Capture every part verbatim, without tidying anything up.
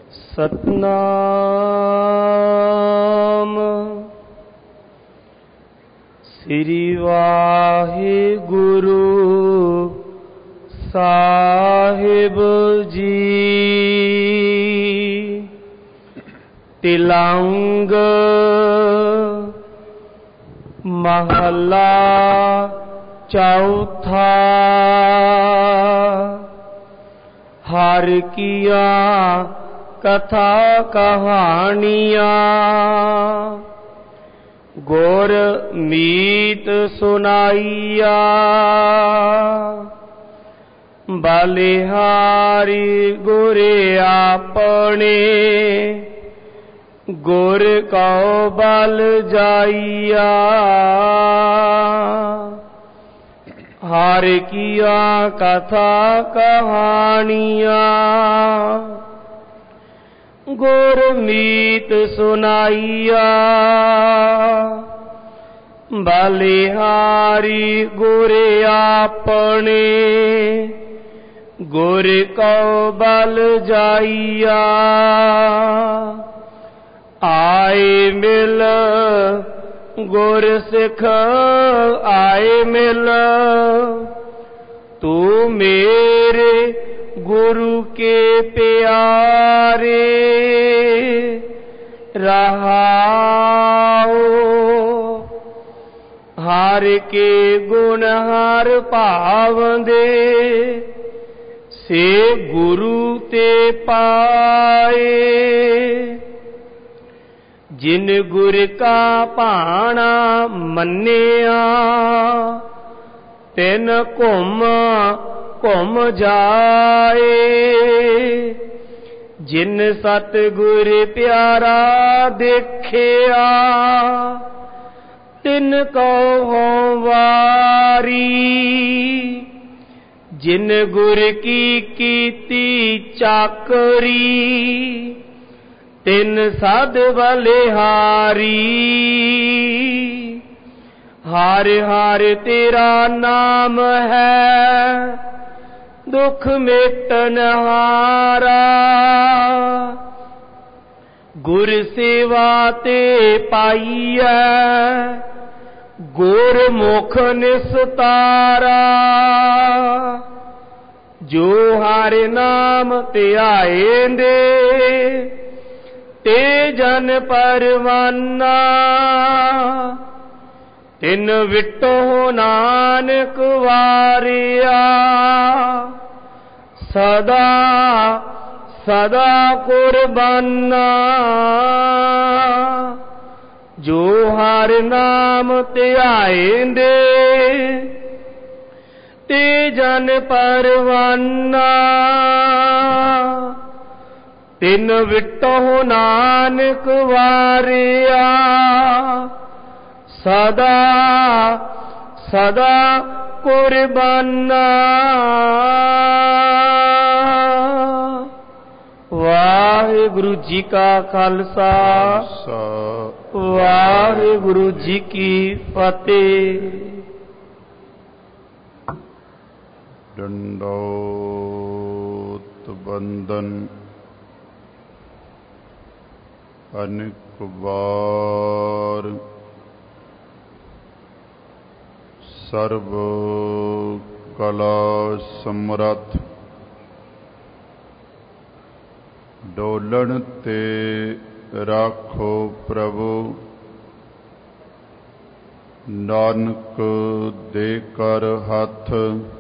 ਸਤਨਾਮ ਸ੍ਰੀ ਵਾਹਿਗੁਰੂ ਸਾਹਿਬ ਜੀ। ਤਿਲੰਗ ਮਹਲਾ ਚੌਥਾ। ਹਰ ਕੀਆ ਕਥਾ ਕਹਾਣੀਆਂ, ਗੁਰ ਮੀਤ ਸੁਨਾਈਆ। ਬਲਿਹਾਰੀ ਗੁਰ ਆਪਣੇ, ਗੁਰ ਕਉ ਬਲ ਜਾਈਆ। ਹਰ ਕੀਆ ਕਥਾ ਕਹਾਣੀਆਂ, ਗੁਰ ਮੀਤ ਸੁਨਾਈਆ। ਬਲਿਹਾਰੀ ਗੁਰ ਆਪਣੇ, ਗੁਰ ਕਉ ਬਲ ਜਾਈਆ। ਆਏ ਮਿਲ ਗੁਰ ਸਿੱਖ ਆਏ ਮਿਲ, ਤੂੰ ਮੇਰੇ ਗੁਰੂ ਕੇ ਪਿਆਰੇ। ਰਹਾਉ ਹਰ ਕੇ ਗੁਣ ਹਰ ਭਾਵੰਦੇ, ਸੇ ਗੁਰੂ ਤੇ ਪਾਏ। ਜਿਨ ਗੁਰ ਕਾ ਭਾਣਾ ਮੰਨਿਆ, ਤਿਨ ਘੁੰਮ ਘੁੰਮ ਜਾਏ। ਜਿਨ ਸਤਿਗੁਰ ਪਿਆਰਾ ਦੇਖਿਆ, ਤਿਨ ਕਉ ਹੋਂ ਵਾਰੀ। ਜਿਨ ਗੁਰ ਕੀ ਕੀਤੀ ਚਾਕਰੀ, ਤਿਨ ਸਦ ਬਲਿਹਾਰੀ। ਹਰ ਹਰ ਤੇਰਾ ਨਾਮ ਹੈ, ਦੁਖ ਮਿਟਨਹਾਰਾ। ਗੁਰ ਸੇਵਾ ਤੇ ਪਾਈਐ, ਗੁਰ ਮੁਖ ਨਿਸਤਾਰਾ। ਜੋ ਹਰ ਨਾਮ ਧਿਆਏਂਦੇ, ਤੇ ਜਨ ਪਰਵਾਨਾ। ਤਿਨ ਵਿਟੋ ਨਾਨਕ ਵਾਰਿਆ, ਸਦਾ ਸਦਾ ਕੁਰਬਾਨਾ। ਜੋ ਹਰ ਨਾਮ ਧਿਆਏਂਦੇ, ਤੇ ਜਨ ਪਰਵਾਨਾ। ਤਿਨ ਵਿਟੋ ਨਾਨਕ ਵਾਰਿਆ, ਸਦਾ ਸਦਾ ਕੁਰਬਾਨਾ। ਵਾਹਿਗੁਰੂ ਜੀ ਕਾ ਖਾਲਸਾ, ਵਾਹਿਗੁਰੂ ਜੀ ਕੀ ਫਤਿਹ। ਦੰਡੋਤ ਬੰਦਨ ਅਨੇਕ ਵਾਰ, ਸਰਬ ਕਲਾ ਸਮਰੱਥ। ਡੋਲਣ ਤੇ ਰਾਖੋ ਪ੍ਰਭੂ, ਨਾਨਕ ਦੇ ਕਰ ਹੱਥ।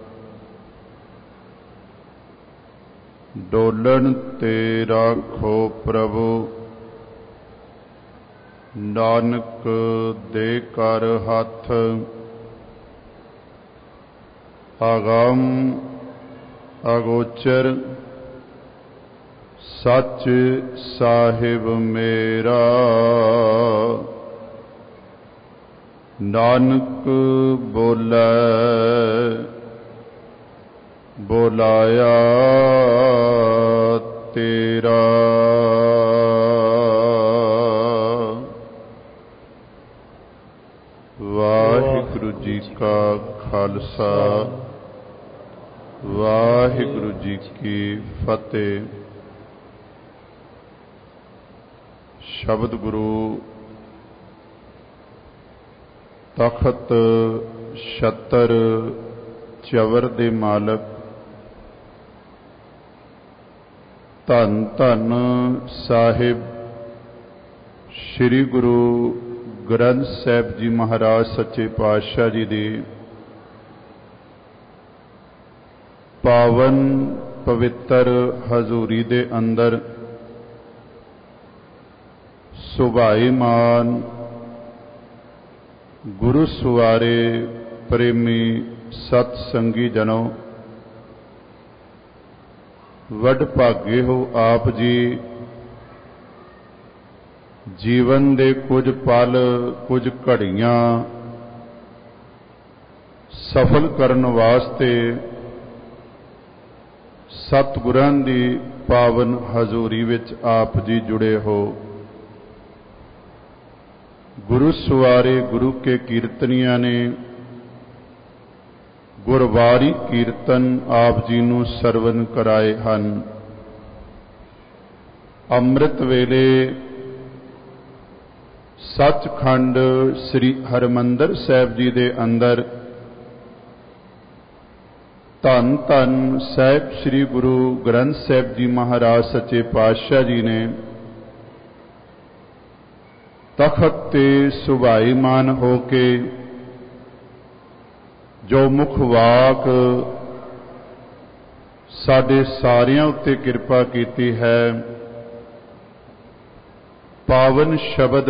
ਡੋਲਣ ਤੇ ਰਾਖੋ ਪ੍ਰਭੂ, ਨਾਨਕ ਦੇ ਕਰ ਹੱਥ। ਅਗਮ ਅਗੋਚਰ ਸੱਚ ਸਾਹਿਬ ਮੇਰਾ, ਨਾਨਕ ਬੋਲੇ ਬੁਲਾਇਆ ਤੇਰਾ। ਵਾਹਿਗੁਰੂ ਜੀ ਕਾ ਖਾਲਸਾ, ਵਾਹਿਗੁਰੂ ਜੀ ਕੀ ਫਤਿਹ। ਸ਼ਬਦ ਗੁਰੂ ਤਖਤ ਛਤਰ ਚਵਰ ਦੇ ਮਾਲਕ ਧੰਨ ਧੰਨ ਸਾਹਿਬ ਸ੍ਰੀ ਗੁਰੂ ਗ੍ਰੰਥ ਸਾਹਿਬ ਜੀ ਮਹਾਰਾਜ ਸੱਚੇ ਪਾਤਸ਼ਾਹ ਜੀ ਦੀ ਪਾਵਨ ਪਵਿੱਤਰ ਹਜ਼ੂਰੀ ਦੇ ਅੰਦਰ ਸੁਭਾਈਮਾਨ ਗੁਰੂ ਸਵਾਰੇ ਪ੍ਰੇਮੀ ਸਤ ਸੰਗੀ ਜਨੋ, ਵੱਡ ਭਾਗੇ ਹੋ ਆਪ ਜੀ। ਜੀਵਨ ਦੇ ਕੁਝ ਪਲ ਕੁਝ ਘੜੀਆਂ ਸਫਲ ਕਰਨ ਵਾਸਤੇ ਸਤਿਗੁਰਾਂ ਦੀ ਪਾਵਨ ਹਜ਼ੂਰੀ ਵਿੱਚ ਆਪ ਜੀ ਜੁੜੇ ਹੋ। ਗੁਰੂ ਸਵਾਰੇ ਗੁਰੂ ਕੇ ਕੀਰਤਨੀਆਂ ਨੇ ਗੁਰਬਾਰੀ ਕੀਰਤਨ ਆਪ ਜੀ ਨੂੰ ਸਰਵਨ ਕਰਾਏ ਹਨ। ਅੰਮ੍ਰਿਤ ਵੇਲੇ ਸੱਚਖੰਡ ਸ੍ਰੀ ਹਰਿਮੰਦਰ ਸਾਹਿਬ ਜੀ ਦੇ ਅੰਦਰ ਧੰਨ ਧੰਨ ਸਾਹਿਬ ਸ੍ਰੀ ਗੁਰੂ ਗ੍ਰੰਥ ਸਾਹਿਬ ਜੀ ਮਹਾਰਾਜ ਸੱਚੇ ਪਾਤਸ਼ਾਹ ਜੀ ਨੇ ਤਖਤ ਤੇ ਸੁਭਾਈਮਾਨ ਹੋ ਕੇ ਜੋ ਮੁਖ ਵਾਕ ਸਾਡੇ ਸਾਰਿਆਂ ਉੱਤੇ ਕਿਰਪਾ ਕੀਤੀ ਹੈ, ਪਾਵਨ ਸ਼ਬਦ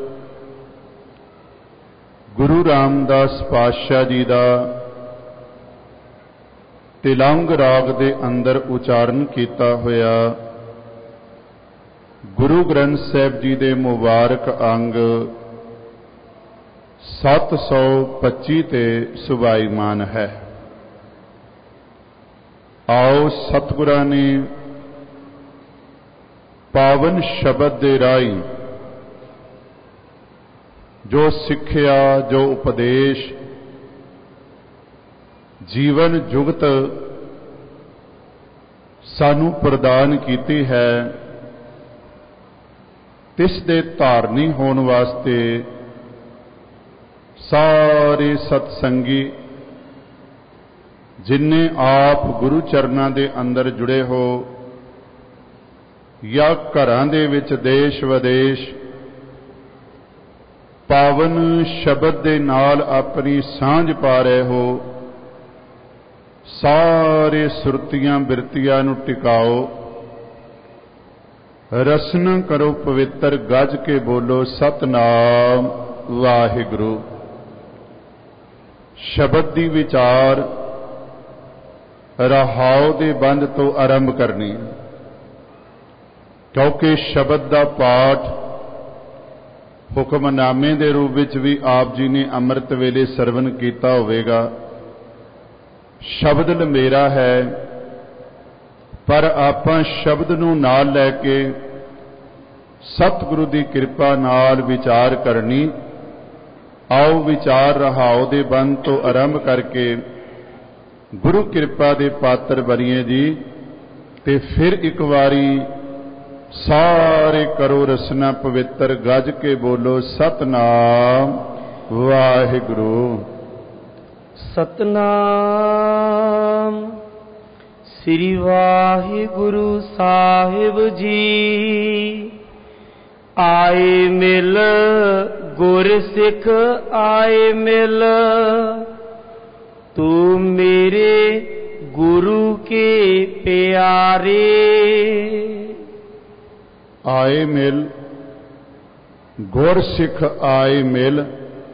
ਗੁਰੂ ਰਾਮਦਾਸ ਪਾਤਸ਼ਾਹ ਜੀ ਦਾ ਤਿਲੰਗ ਰਾਗ ਦੇ ਅੰਦਰ ਉਚਾਰਨ ਕੀਤਾ ਹੋਇਆ ਗੁਰੂ ਗ੍ਰੰਥ ਸਾਹਿਬ ਜੀ ਦੇ ਮੁਬਾਰਕ ਅੰਗ ਸੱਤ ਸੌ ਪੱਚੀ ਤੇ ਸੁਭਾਈਮਾਨ ਹੈ। ਆਓ ਸਤਿਗੁਰਾਂ ਨੇ ਪਾਵਨ ਸ਼ਬਦ ਦੇ ਰਾਹੀਂ ਜੋ ਸਿੱਖਿਆ ਜੋ ਉਪਦੇਸ਼ ਜੀਵਨ ਜੁਗਤ ਸਾਨੂੰ ਪ੍ਰਦਾਨ ਕੀਤੀ ਹੈ, ਤਿਸ ਦੇ ਧਾਰਨੀ ਹੋਣ ਵਾਸਤੇ ਸਾਰੇ ਸਤਸੰਗੀ ਜਿਨ੍ਹਾਂ ਆਪ ਗੁਰੂ ਚਰਨਾਂ ਦੇ ਅੰਦਰ ਜੁੜੇ ਹੋ ਜਾਂ ਘਰਾਂ ਦੇ ਵਿੱਚ ਦੇਸ਼ ਵਿਦੇਸ਼ ਪਾਵਨ ਸ਼ਬਦ ਦੇ ਨਾਲ ਆਪਣੀ ਸਾਂਝ ਪਾ ਰਹੇ ਹੋ, ਸਾਰੇ ਸੁਰਤੀਆਂ ਬਿਰਤੀਆਂ ਨੂੰ ਟਿਕਾਓ, ਰਸਨਾ ਕਰੋ ਪਵਿੱਤਰ, ਗੱਜ ਕੇ ਬੋਲੋ ਸਤਨਾਮ ਵਾਹਿਗੁਰੂ। ਸ਼ਬਦ ਦੀ ਵਿਚਾਰ ਰਹਾਉ ਦੇ ਬੰਦ ਤੋਂ ਆਰੰਭ ਕਰਨੀ, ਕਿਉਂਕਿ ਸ਼ਬਦ ਦਾ ਪਾਠ ਹੁਕਮਨਾਮੇ ਦੇ ਰੂਪ ਵਿੱਚ ਵੀ ਆਪ ਜੀ ਨੇ ਅੰਮ੍ਰਿਤ ਵੇਲੇ ਸਰਵਨ ਕੀਤਾ ਹੋਵੇਗਾ। ਸ਼ਬਦ ਲੰਮੇਰਾ ਹੈ, ਪਰ ਆਪਾਂ ਸ਼ਬਦ ਨੂੰ ਨਾਲ ਲੈ ਕੇ ਸਤਿਗੁਰੂ ਦੀ ਕਿਰਪਾ ਨਾਲ ਵਿਚਾਰ ਕਰਨੀ। ਆਓ ਵਿਚਾਰ ਰਹਾਉ ਦੇ ਬੰਦ ਤੋਂ ਆਰੰਭ ਕਰਕੇ ਗੁਰੂ ਕਿਰਪਾ ਦੇ ਪਾਤਰ ਬਣੀਏ ਜੀ। ਤੇ ਫਿਰ ਇੱਕ ਵਾਰੀ ਸਾਰੇ ਕਰੋ ਰਸਨਾ ਪਵਿੱਤਰ, ਗੱਜ ਕੇ ਬੋਲੋ ਸਤਨਾਮ ਵਾਹਿਗੁਰੂ। ਸਤਨਾਮ ਸ੍ਰੀ ਵਾਹਿਗੁਰੂ ਸਾਹਿਬ ਜੀ। ਆਏ ਮਿਲ ਗੁਰ ਸਿੱਖ ਆਏ ਮਿਲ, ਤੂੰ ਮੇਰੇ ਗੁਰੂ ਕੇ ਪਿਆਰੇ। ਆਏ ਮਿਲ ਗੁਰ ਸਿੱਖ ਆਏ ਮਿਲ,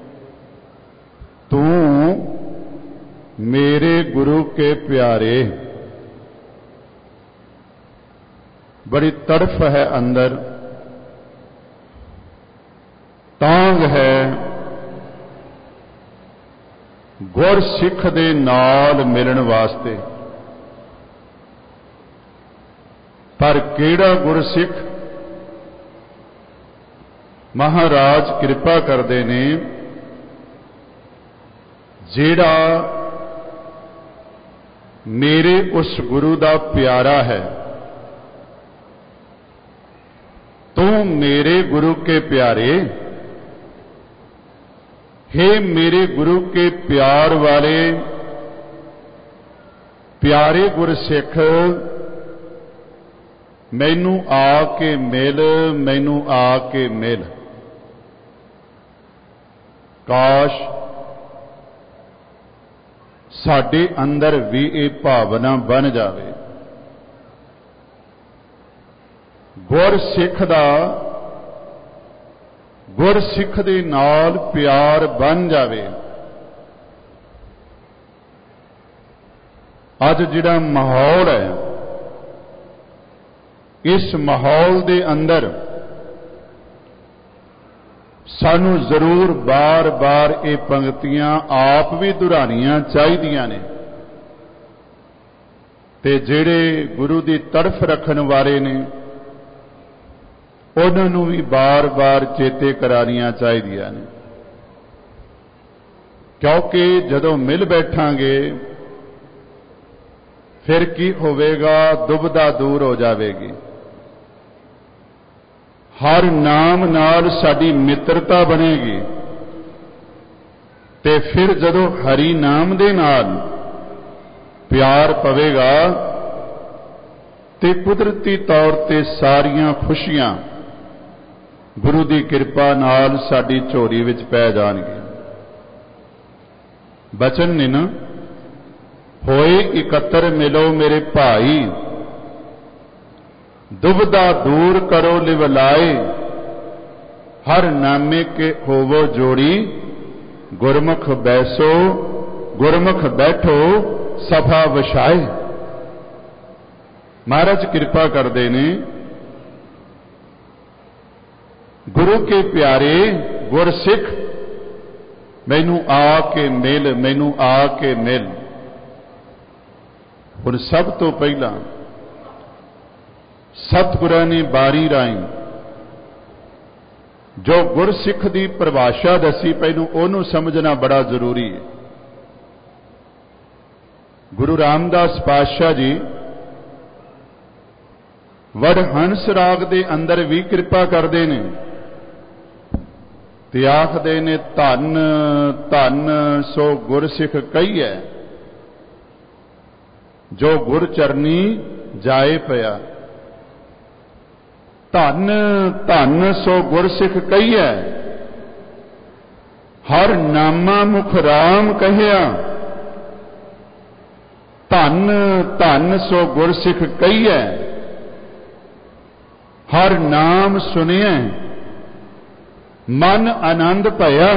ਤੂੰ ਮੇਰੇ ਗੁਰੂ ਕੇ ਪਿਆਰੇ। बड़ी तड़फ है अंदर, तांग है गुर सिख दे नाल मिलन वास्ते। पर केड़ा गुर सिख महाराज कृपा करते ने जेड़ा मेरे उस गुरु दा प्यारा है। तू मेरे गुरु के प्यारे, हे मेरे गुरु के प्यार वाले प्यारे गुरसिख, मैनू आके मिल, मैनू आके मिल। काश साडे अंदर भी ये भावना बन जावे। गुरसिख दा गुरसिख दे नाल प्यार बन जावे। अज जिहड़ा माहौल है, इस माहौल दे अंदर सानू जरूर बार बार ये पंक्तियां आप भी दुहरानियां चाहिदियां ने, ते जिहड़े गुरु की तड़फ रखन वाले ने उन्होंने भी बार बार चेते करानियां चाहिदियां ने। क्योंकि जदों मिल बैठांगे फिर की होवेगा, दुविधा दूर हो जाएगी। हर नाम नाल साडी मित्रता बनेगी, ते फिर जदों हरि नाम दे नाल प्यार पवेगा ते कुदरती तौर ते सारियां खुशियां गुरु की कृपा नाल साडी झोली विच पै जाणगे। बचन ने ना, होए इकत्तर मिलो मेरे भाई, दुविधा दूर करो लिवलाए, हर नामे के होवो जोड़ी, गुरमुख बैसो गुरमुख बैठो सभा वछाए। महाराज कृपा करते ने, गुरु के प्यारे गुरसिख, मैनू आके मिल, मैनू आके मिल। हुण सब तो पहला सतगुरां ने बारी राई जो गुरसिख की परिभाषा दसी, पहलू उहनूं समझना बड़ा जरूरी है। गुरु रामदास पातशाह जी वडहंस राग दे अंदर भी कृपा करते हैं ते आखदे ने, धन धन सो गुरसिख कही है, जो गुर चरनी जाए पया। धन धन सो गुरसिख कही है, हर नामा मुख राम कहिया। धन धन सो गुरसिख कही है, हर नाम सुनिया मन आनंद भया।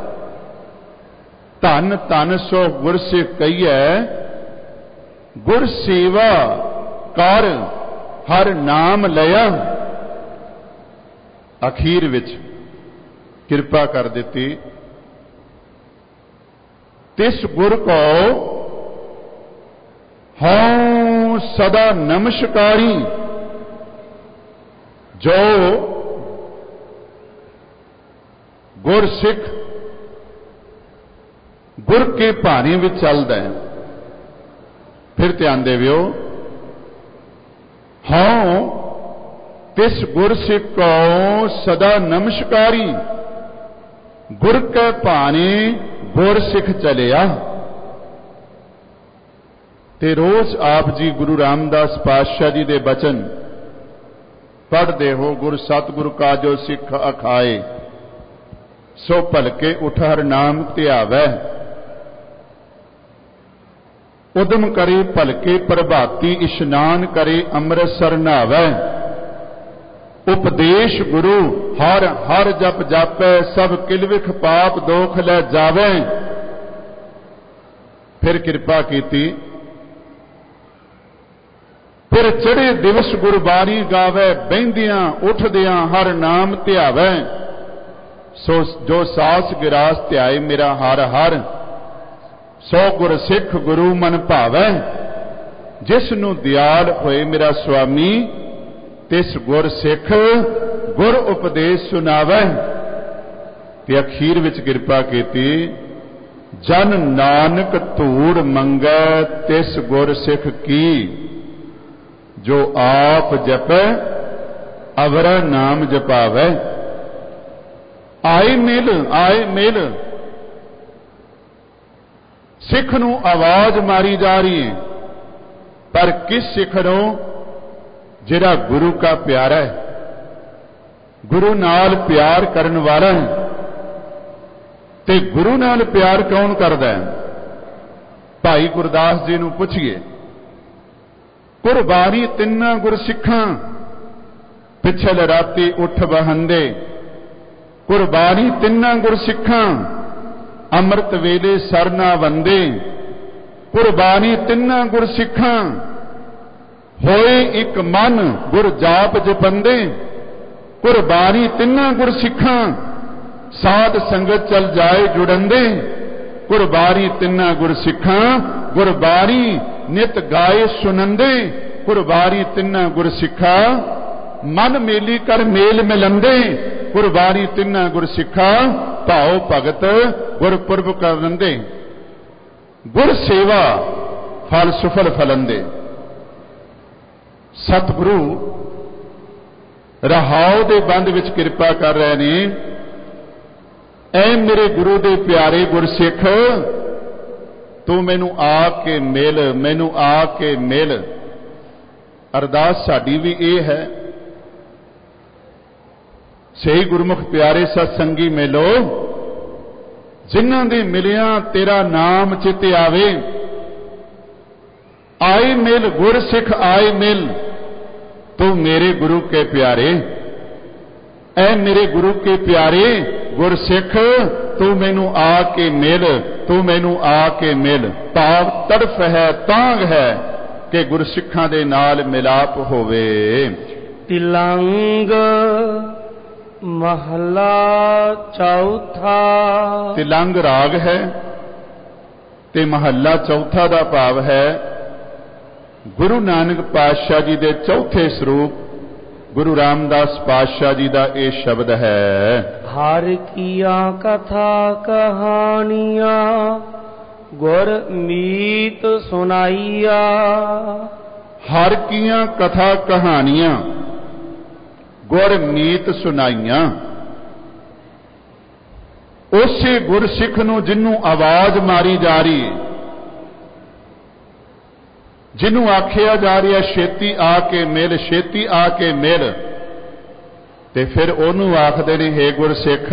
धन धन सो गुरसिख कही है, गुर सेवा कर हर नाम लिया। अखीर विच कृपा कर दी, तिस गुर को हूं सदा नमस्कारी, जो गुरसिख गुर के भाने में चलता है। फिर ध्यान देवियो, हाँ तिस गुरसिख को सदा नमस्कारी, गुर के भाने गुरसिख चलिया। ते रोज आप जी गुरु रामदास पातशाह जी दे बचन पढ़ते हो। गुर सतगुरु का जो सिख अखाए, सो भलके उठ हर नाम ध्यावै। उदम करे भलके प्रभाती, इशनान करे अमृतसर नहावै। उपदेश गुरु हर हर जप जापै, सब किलविख पाप दोख लै जावै। फिर कृपा कीती, फिर चढ़े दिवस गुरबाणी गावै, बहिंदियां उठदियां हर नाम ध्यावै। सो जो सास गिरास ध्याए मेरा हर हर, सो गुर सिख गुरु मन भावै। जिसनू दयाल होए मेरा स्वामी, तिस गुर सिख गुर उपदेश सुनावै। ते अखीर विच कृपा कीती, जन नानक धूड़ मंगै तिस गुर सिख की, जो आप जपै ਅਵਰਾ ਨਾਮ ਜਪਾਵੈ। ਆਏ ਮਿਲ ਆਏ ਮਿਲ, ਸਿੱਖ ਨੂੰ ਆਵਾਜ਼ ਮਾਰੀ ਜਾ ਰਹੀ ਹੈ, ਪਰ ਕਿਸ ਸਿੱਖ ਨੂੰ? ਜਿਹੜਾ ਗੁਰੂ का प्यारा है, गुरु नाल प्यार करन वाला है। ते गुरु नाल प्यार कौन करदा है? भाई गुरदास जी नूं पुछिए। कुरबानी तिन्ना गुरसिखां पिछल राती उठ बहंदे, कुरबानी तिन्ना गुरसिखां अमृत वेले सरना वंदे, कुरबानी तिन्ना गुरसिखां होए एक मन गुर जाप जपंदे, कुरबानी तिन्ना गुरसिखां साध संगत चल जाए जुड़ंदे, कुरबानी तिन्ना गुरसिखां गुरबानी नित गाए सुनंदे, कुरबानी तिन्ना गुरसिखां मन मेली कर मेल मिलंदे, कुरबानी तिन्ना गुरसिखां भाव भगत गुरपुरब करंदे, गुर सेवा फल सुफल फलंदे। सतगुरु रहाओ दे बंद विच किरपा कर रहे ने। ऐ मेरे गुरु दे प्यारे गुरसिख, तू मैनू आके मिल, मैनू आके मिल। अरदास साडी भी ये है, सही गुरमुख प्यारे सत्संगी मिलो, जिन्हां दे मिलिया तेरा नाम चित आवे। आए मिल गुरसिख आए मिल, तू मेरे गुरु के प्यारे। ऐ मेरे गुरु के प्यारे गुरसिख, तू मैनू आके मिल, तू मैनू आके मिल। भाव तड़फ है, तांग है कि गुरसिखां दे नाल मिलाप होवे। तिलंग महला चौथा। तिलंग राग है ते महला चौथा दा भाव है गुरु नानक पातशाह जी दे चौथे स्वरूप गुरु रामदास पातशाह जी दा ये शब्द है। हर किया कथा कहानियां गुर मीत सुनाइया। हर किया कथा कहानियां गुर मीत सुनाइया। उसे गुरसिख नूं जिन्नू आवाज मारी जा रही है, जिन्हों आखिया जा रही है छेती आके मिल, छेती आके मिल, ते फिर ओनू आखदे ने हे गुरसिख,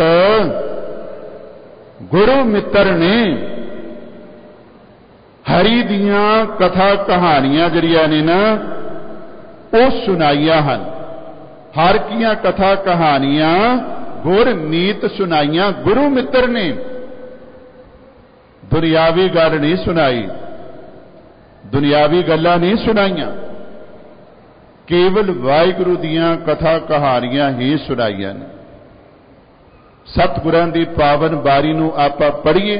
गुरु मित्र ने हरि दियां कथा कहानियां जिहड़ियां ने ना वो सुनाइया हन। हर कियां कथा कहानियां गुर मीत सुनाइया। गुरु मित्र ने दुनियावी गल नहीं सुनाई, दुनियावी गल्लां नहीं सुनाइयां, केवल वाहिगुरु दियां कथा कहानियां ही सुनाइयां ने। सतगुरां दी पावन बारी नूं आपां पढ़ीए।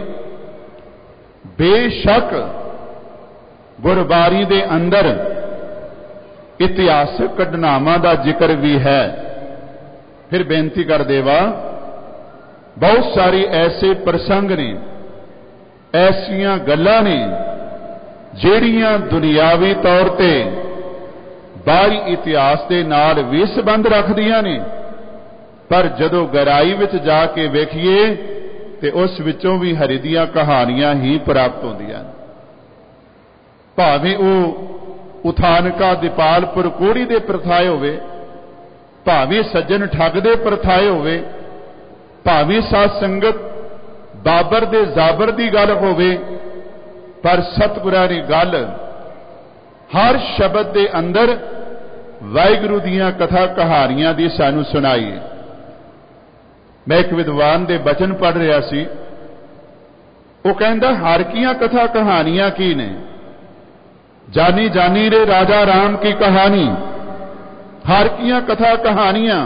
बेशक गुरबारी दे अंदर इतिहासक घटनावां दा जिक्र भी है। फिर बेनती कर देवा, बहुत सारे ऐसे प्रसंग ने, ऐसियां गल्लां ने ਜਿਹੜੀਆਂ ਦੁਨਿਆਵੀ तौर ਤੇ ਬਾਹਰੀ ਇਤਿਹਾਸ ਦੇ ਨਾਲ ਵੀ ਸੰਬੰਧ ਰੱਖਦੀਆਂ ਨੇ, ਪਰ ਜਦੋਂ ਗਹਿਰਾਈ ਵਿੱਚ ਜਾ ਕੇ ਵੇਖੀਏ ਤੇ ਉਸ ਵਿੱਚੋਂ ਵੀ ਹਰੀ ਦੀਆਂ ਕਹਾਣੀਆਂ ਹੀ ਪ੍ਰਾਪਤ ਹੁੰਦੀਆਂ ਨੇ। ਭਾਵੇਂ ਉਹ ਉਥਾਨਕਾ ਦੀਪਾਲਪੁਰ ਕੋੜੀ ਦੇ ਪ੍ਰਥਾਏ ਹੋਵੇ, ਭਾਵੇਂ ਸੱਜਣ ਠੱਗ ਦੇ ਪ੍ਰਥਾਏ ਹੋਵੇ, ਭਾਵੇਂ ਸਾਧ ਸੰਗਤ ਬਾਬਰ ਦੇ ਜ਼ਾਬਰ ਦੀ ਗੱਲ ਹੋਵੇ, पर सतगुरां ने गल हर शब्द के अंदर वाहिगुरु दियां कथा कहानियां दी सानू सुनाई। मैं एक विद्वान दे बचन पढ़ रहा सी, वो कहंदा हर कियां कथा कहानियां की ने? जानी जानी रे राजा राम की कहानी, हर कियां कथा कहानियां।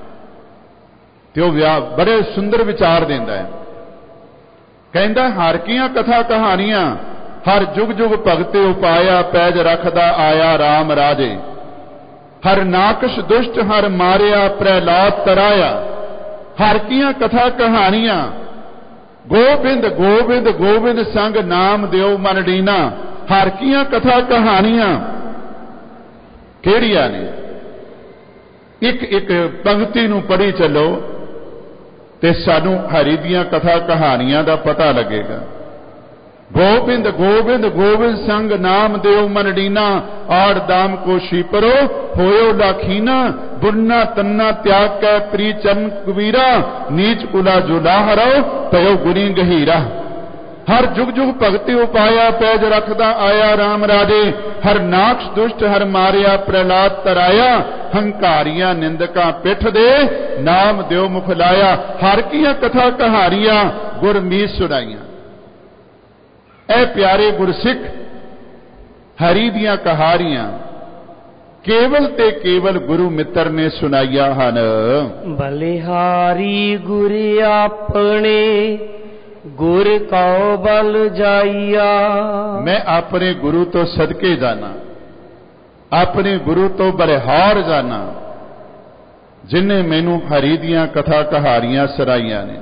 ते वो बड़े सुंदर विचार देंदा है। कहंदा हर कियां कथा कहानियां हर जुग जुग भगते उपाया पैज रखदा आया राम राजे। हर नाकश दुष्ट हर मारिया प्रहलाद तराया। हर कियां कथा कहानियां गोबिंद गोबिंद गोबिंद संग नाम दियो मन डीना। हर कियां कथा कहानियां केड़ियां ने? ਇੱਕ ਇੱਕ ਪੰਕਤੀ ਨੂੰ ਪੜ੍ਹੀ ਚੱਲੋ ਤੇ ਸਾਨੂੰ ਹਰੀ ਦੀਆਂ ਕਥਾ ਕਹਾਣੀਆਂ ਦਾ ਪਤਾ ਲੱਗੇਗਾ। गोविंद गोविंद गोविंद संग नाम देव मन लीना, आड़ दाम को शीपरो होयो लाखीना, बुन्ना तन्ना त्याग कै प्री चरण कबीरा, नीच उला जुला हरो पयो गुनी गहीरा। हर जुग जुग भगति उपाया पैज रखदा आया राम राजे, हर नाक्ष दुष्ट हर मारिया प्रहलाद तराया, हंकारियां निंदका पिठ दे नाम देव मुख लाया। हर किया कथा कहारियां गुरमीत सुनाइया। ऐ प्यारे गुरसिख हरि दियां कहारियां केवल ते केवल गुरु मित्र ने सुनाइया हन। बलिहारी गुर अपने गुर कौ बल जाइया। मैं अपने गुरु तो सदके जाना, अपने गुरु तो बलिहार जाना, जिन्हें मैनू हरि दियां कथा कहारियां सुनाइया ने।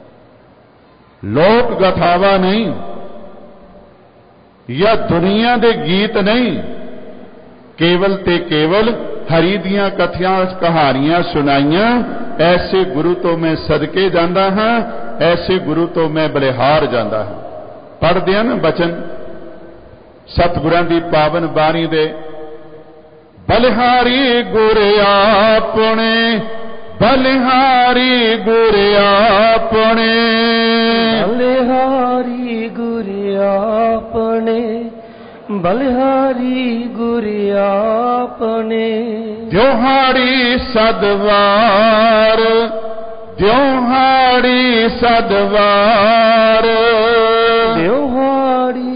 लोक गथावा नहीं या दुनिया दे गीत नहीं, केवल ते केवल हरि दियां कथियां कहानियां सुनाइयां। ऐसे गुरु तो मैं सदके जांदा हां, ऐसे गुरु तो मैं बलिहार जांदा हां। पढ़दे हैं ना बचन सतगुरां दी पावन बाणी दे। बलिहारी गुर आपने, बलिहारी गुर आपने, बलिहारी गुर आपने, बलिहारी गुर आपने। द्योहाड़ी सदवार, द्योहाड़ी सदवार, द्योहाड़ी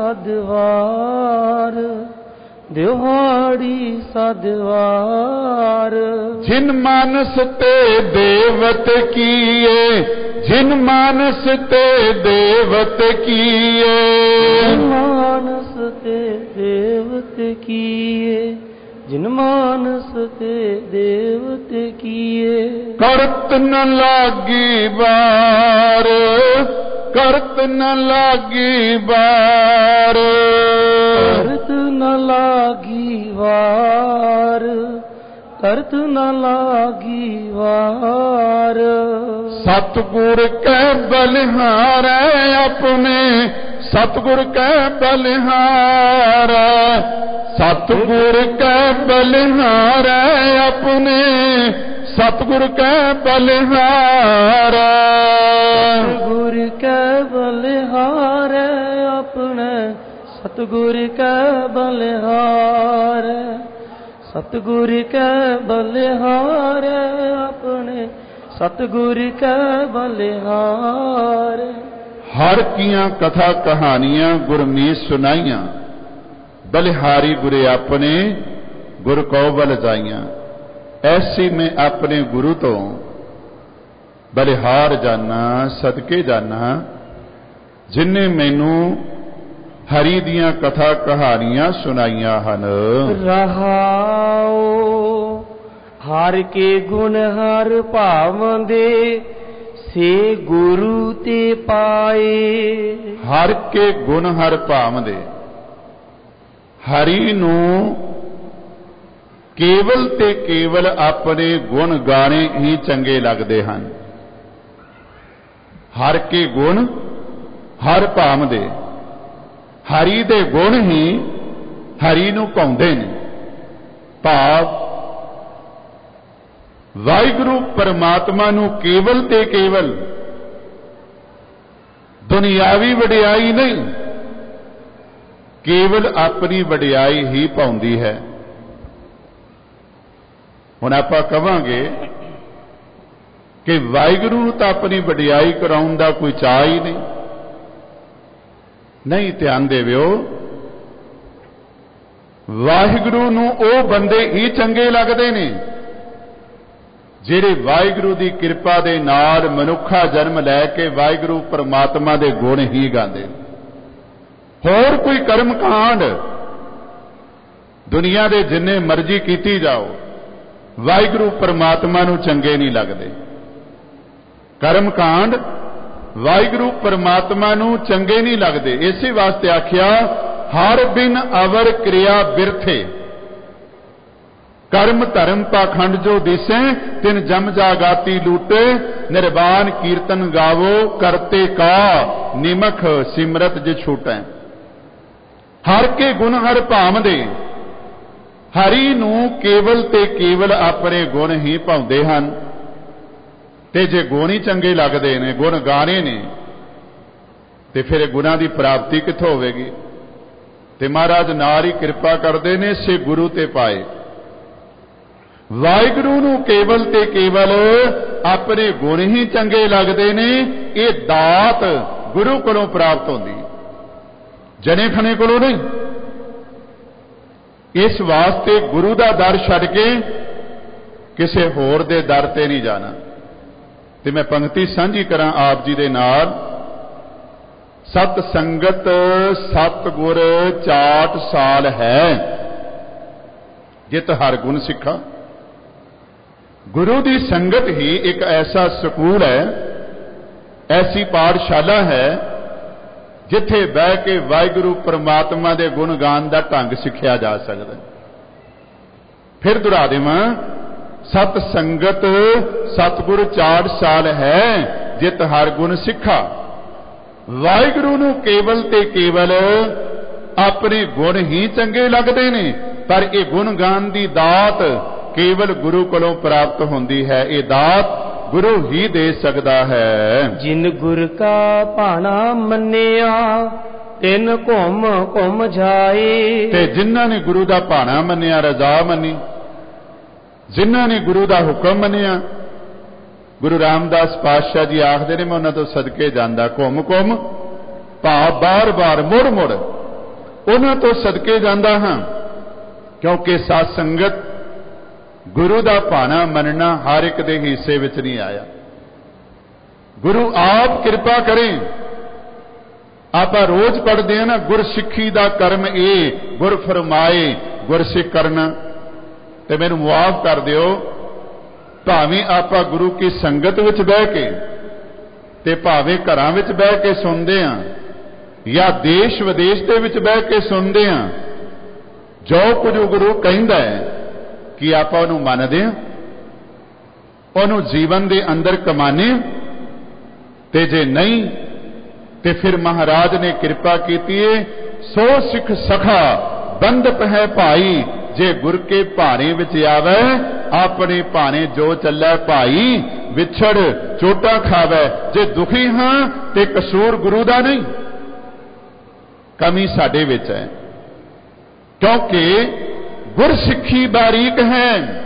सदवार, द्योहाड़ी सदवार। जिन मानस ते देवत किए, जिन मानस ते देवत किए, जिन मानस ते देवत किए, जिन मानस ते देवत किए। करत न लागी बार, करत न लागी बार, करत न लागी वार, करत न लागी वार। सतगुर कै बलिहार अपने, सतगुर कै बलिहार, सतगुर कै बलिहार अपने, सतगुर कै बलिहार। सतगुर कै बलिहार अपने, सतगुर कै बलिहार, सतगुर कै बलिहार अपने, सतगुर कै बलिहार। हर कियां कथा कहानियां गुरमीत सुनाइयां, बलिहारी गुरे अपने गुर कौ बल जाइयां। ऐसी मैं अपने गुरु तो बलिहार जाना, सदके जाना, जिन्हें मैनू हरि दियां कथा कहानियां सुनाइयां हन। रहाओ हर के गुण हर भावंदे, से गुरु ते पाए। हर के गुण हर भावंदे, हरि नू केवल ते केवल अपने गुण गाने ही चंगे लगते हैं। हर के गुण हर भावंदे, हरि दे गुण ही हरि नू भाउंदे ने। भाव वाहिगुरु परमात्मा नू केवल ते केवल दुनियावी वडियाई नहीं, केवल अपनी वडियाई ही पाउंदी है। हुण आपां कहांगे कि वाहिगुरु तां अपनी वडियाई कराउण दा कोई चाह ही नहीं। नहीं, ध्यान देविओ, वाहिगुरु नू ओ बंदे ही चंगे लगदे ने ਜਿਹੜੇ ਵਾਹਿਗੁਰੂ ਦੀ ਕਿਰਪਾ ਦੇ ਨਾਲ ਮਨੁੱਖਾ ਜਨਮ ਲੈ ਕੇ ਵਾਹਿਗੁਰੂ ਪਰਮਾਤਮਾ ਦੇ ਗੁਣ ਹੀ ਗਾਉਂਦੇ। ਹੋਰ ਕੋਈ ਕਰਮ ਕਾਂਡ ਦੁਨੀਆ ਦੇ ਜਿੰਨੇ ਮਰਜ਼ੀ ਕੀਤੀ ਜਾਓ, ਵਾਹਿਗੁਰੂ ਪਰਮਾਤਮਾ ਨੂੰ ਚੰਗੇ ਨਹੀਂ ਲੱਗਦੇ। ਕਰਮ ਕਾਂਡ ਵਾਹਿਗੁਰੂ ਪਰਮਾਤਮਾ ਨੂੰ ਚੰਗੇ ਨਹੀਂ ਲੱਗਦੇ। ਇਸੇ ਵਾਸਤੇ ਆਖਿਆ ਹਰ ਬਿਨ ਅਵਰ ਕਿਰਿਆ ਬਿਰਥੇ। कर्म धर्म पाखंड जो दिसे तिन जम जागाती लूटे निर्वाण कीर्तन गावो करते का निमख सिमरत जे छूटे। हर के गुण हर भावदे हरि नूं केवल ते केवल अपने गुण ही भाउंदे हन। ते जे गुण ही चंगे लगदे ने गुण गाने ने ते फिर गुणां दी प्राप्ति कित्थों होवेगी। ते महाराज नाल ही कृपा करदे ने से गुरु ते पाए। वाहिगुरू नूं केवल ते केवल अपने गुण ही चंगे लगदे ने। ये दात गुरु कोलों प्राप्त होंदी जने खने कोलों नहीं। इस वास्ते गुरु दा दर छड्ड के किसे होर दे दर ते नहीं जाना। ते मैं पंक्ति सांझी करां आप जी दे नाल। सत संगत सतगुर चाट साल है जित हर गुण सिखा। गुरु की संगत ही एक ऐसा स्कूल है, ऐसी पाठशाला है जिथे बह के वाहिगुरु परमात्मा के गुण गान का ढंग सिखिया जा सकता। फिर दुहरा देवां, सत संगत सतगुर चार साल है जित हर गुण सिखा। वाहिगुरू नूं केवल ते केवल अपने गुण ही चंगे लगते ने, पर यह गुण गान की दात केवल गुरु कोलों प्राप्त होंदी है। ये दात गुरु ही दे सकता है। जिन गुर का भाना मन्निया तिन घुम घुम जाए। ते जिन्हां ने गुरु का भाना मन्निया, रजा मनी, जिन्हां ने गुरु का हुक्म मन्निया। गुरु रामदास पातशाह जी आखदे ने मैं उन्हां तों सदके जांदा, घुम घुम भाव बार बार मुड़ मुड़ उन्हां तों सदके जांदा हां। क्योंकि सत संगत गुरु का भाना मनना हर एक दे हिस्से विच नहीं आया। गुरु आप कृपा करें। आप रोज पढ़ते हैं ना, गुरसिक्खी का कर्म ए गुर फरमाए गुरसिख करना। तो मैनू मुआफ कर दिओ, भावें आप गुरु की संगत विच बह के ते भावें घरां विच बह के सुनते हैं या देश विदेश दे विच बह के सुनते हैं, जो कुछ गुरु कहता है कि आप उन्हों मानते हैं, उन्हों जीवन के अंदर कमाने। ते जे नहीं ते फिर महाराज ने कृपा की सो सिख सखा बंधप है भाई। जे गुर के भाने विच आवे अपने भाने जो चलै भाई, विछड़ चोटा खावे। जे दुखी हाँ ते कसूर गुरु दा नहीं, कमी साडे विच है। क्योंकि गुरसिक्खी बारीक है।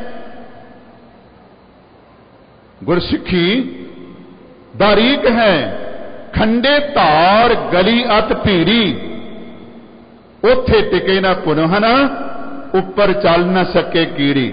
गुरसिक्खी बारीक है। खंडे धार गली अत भीरी, उथे टिके ना पुनहना उपर चल न सके कीड़ी।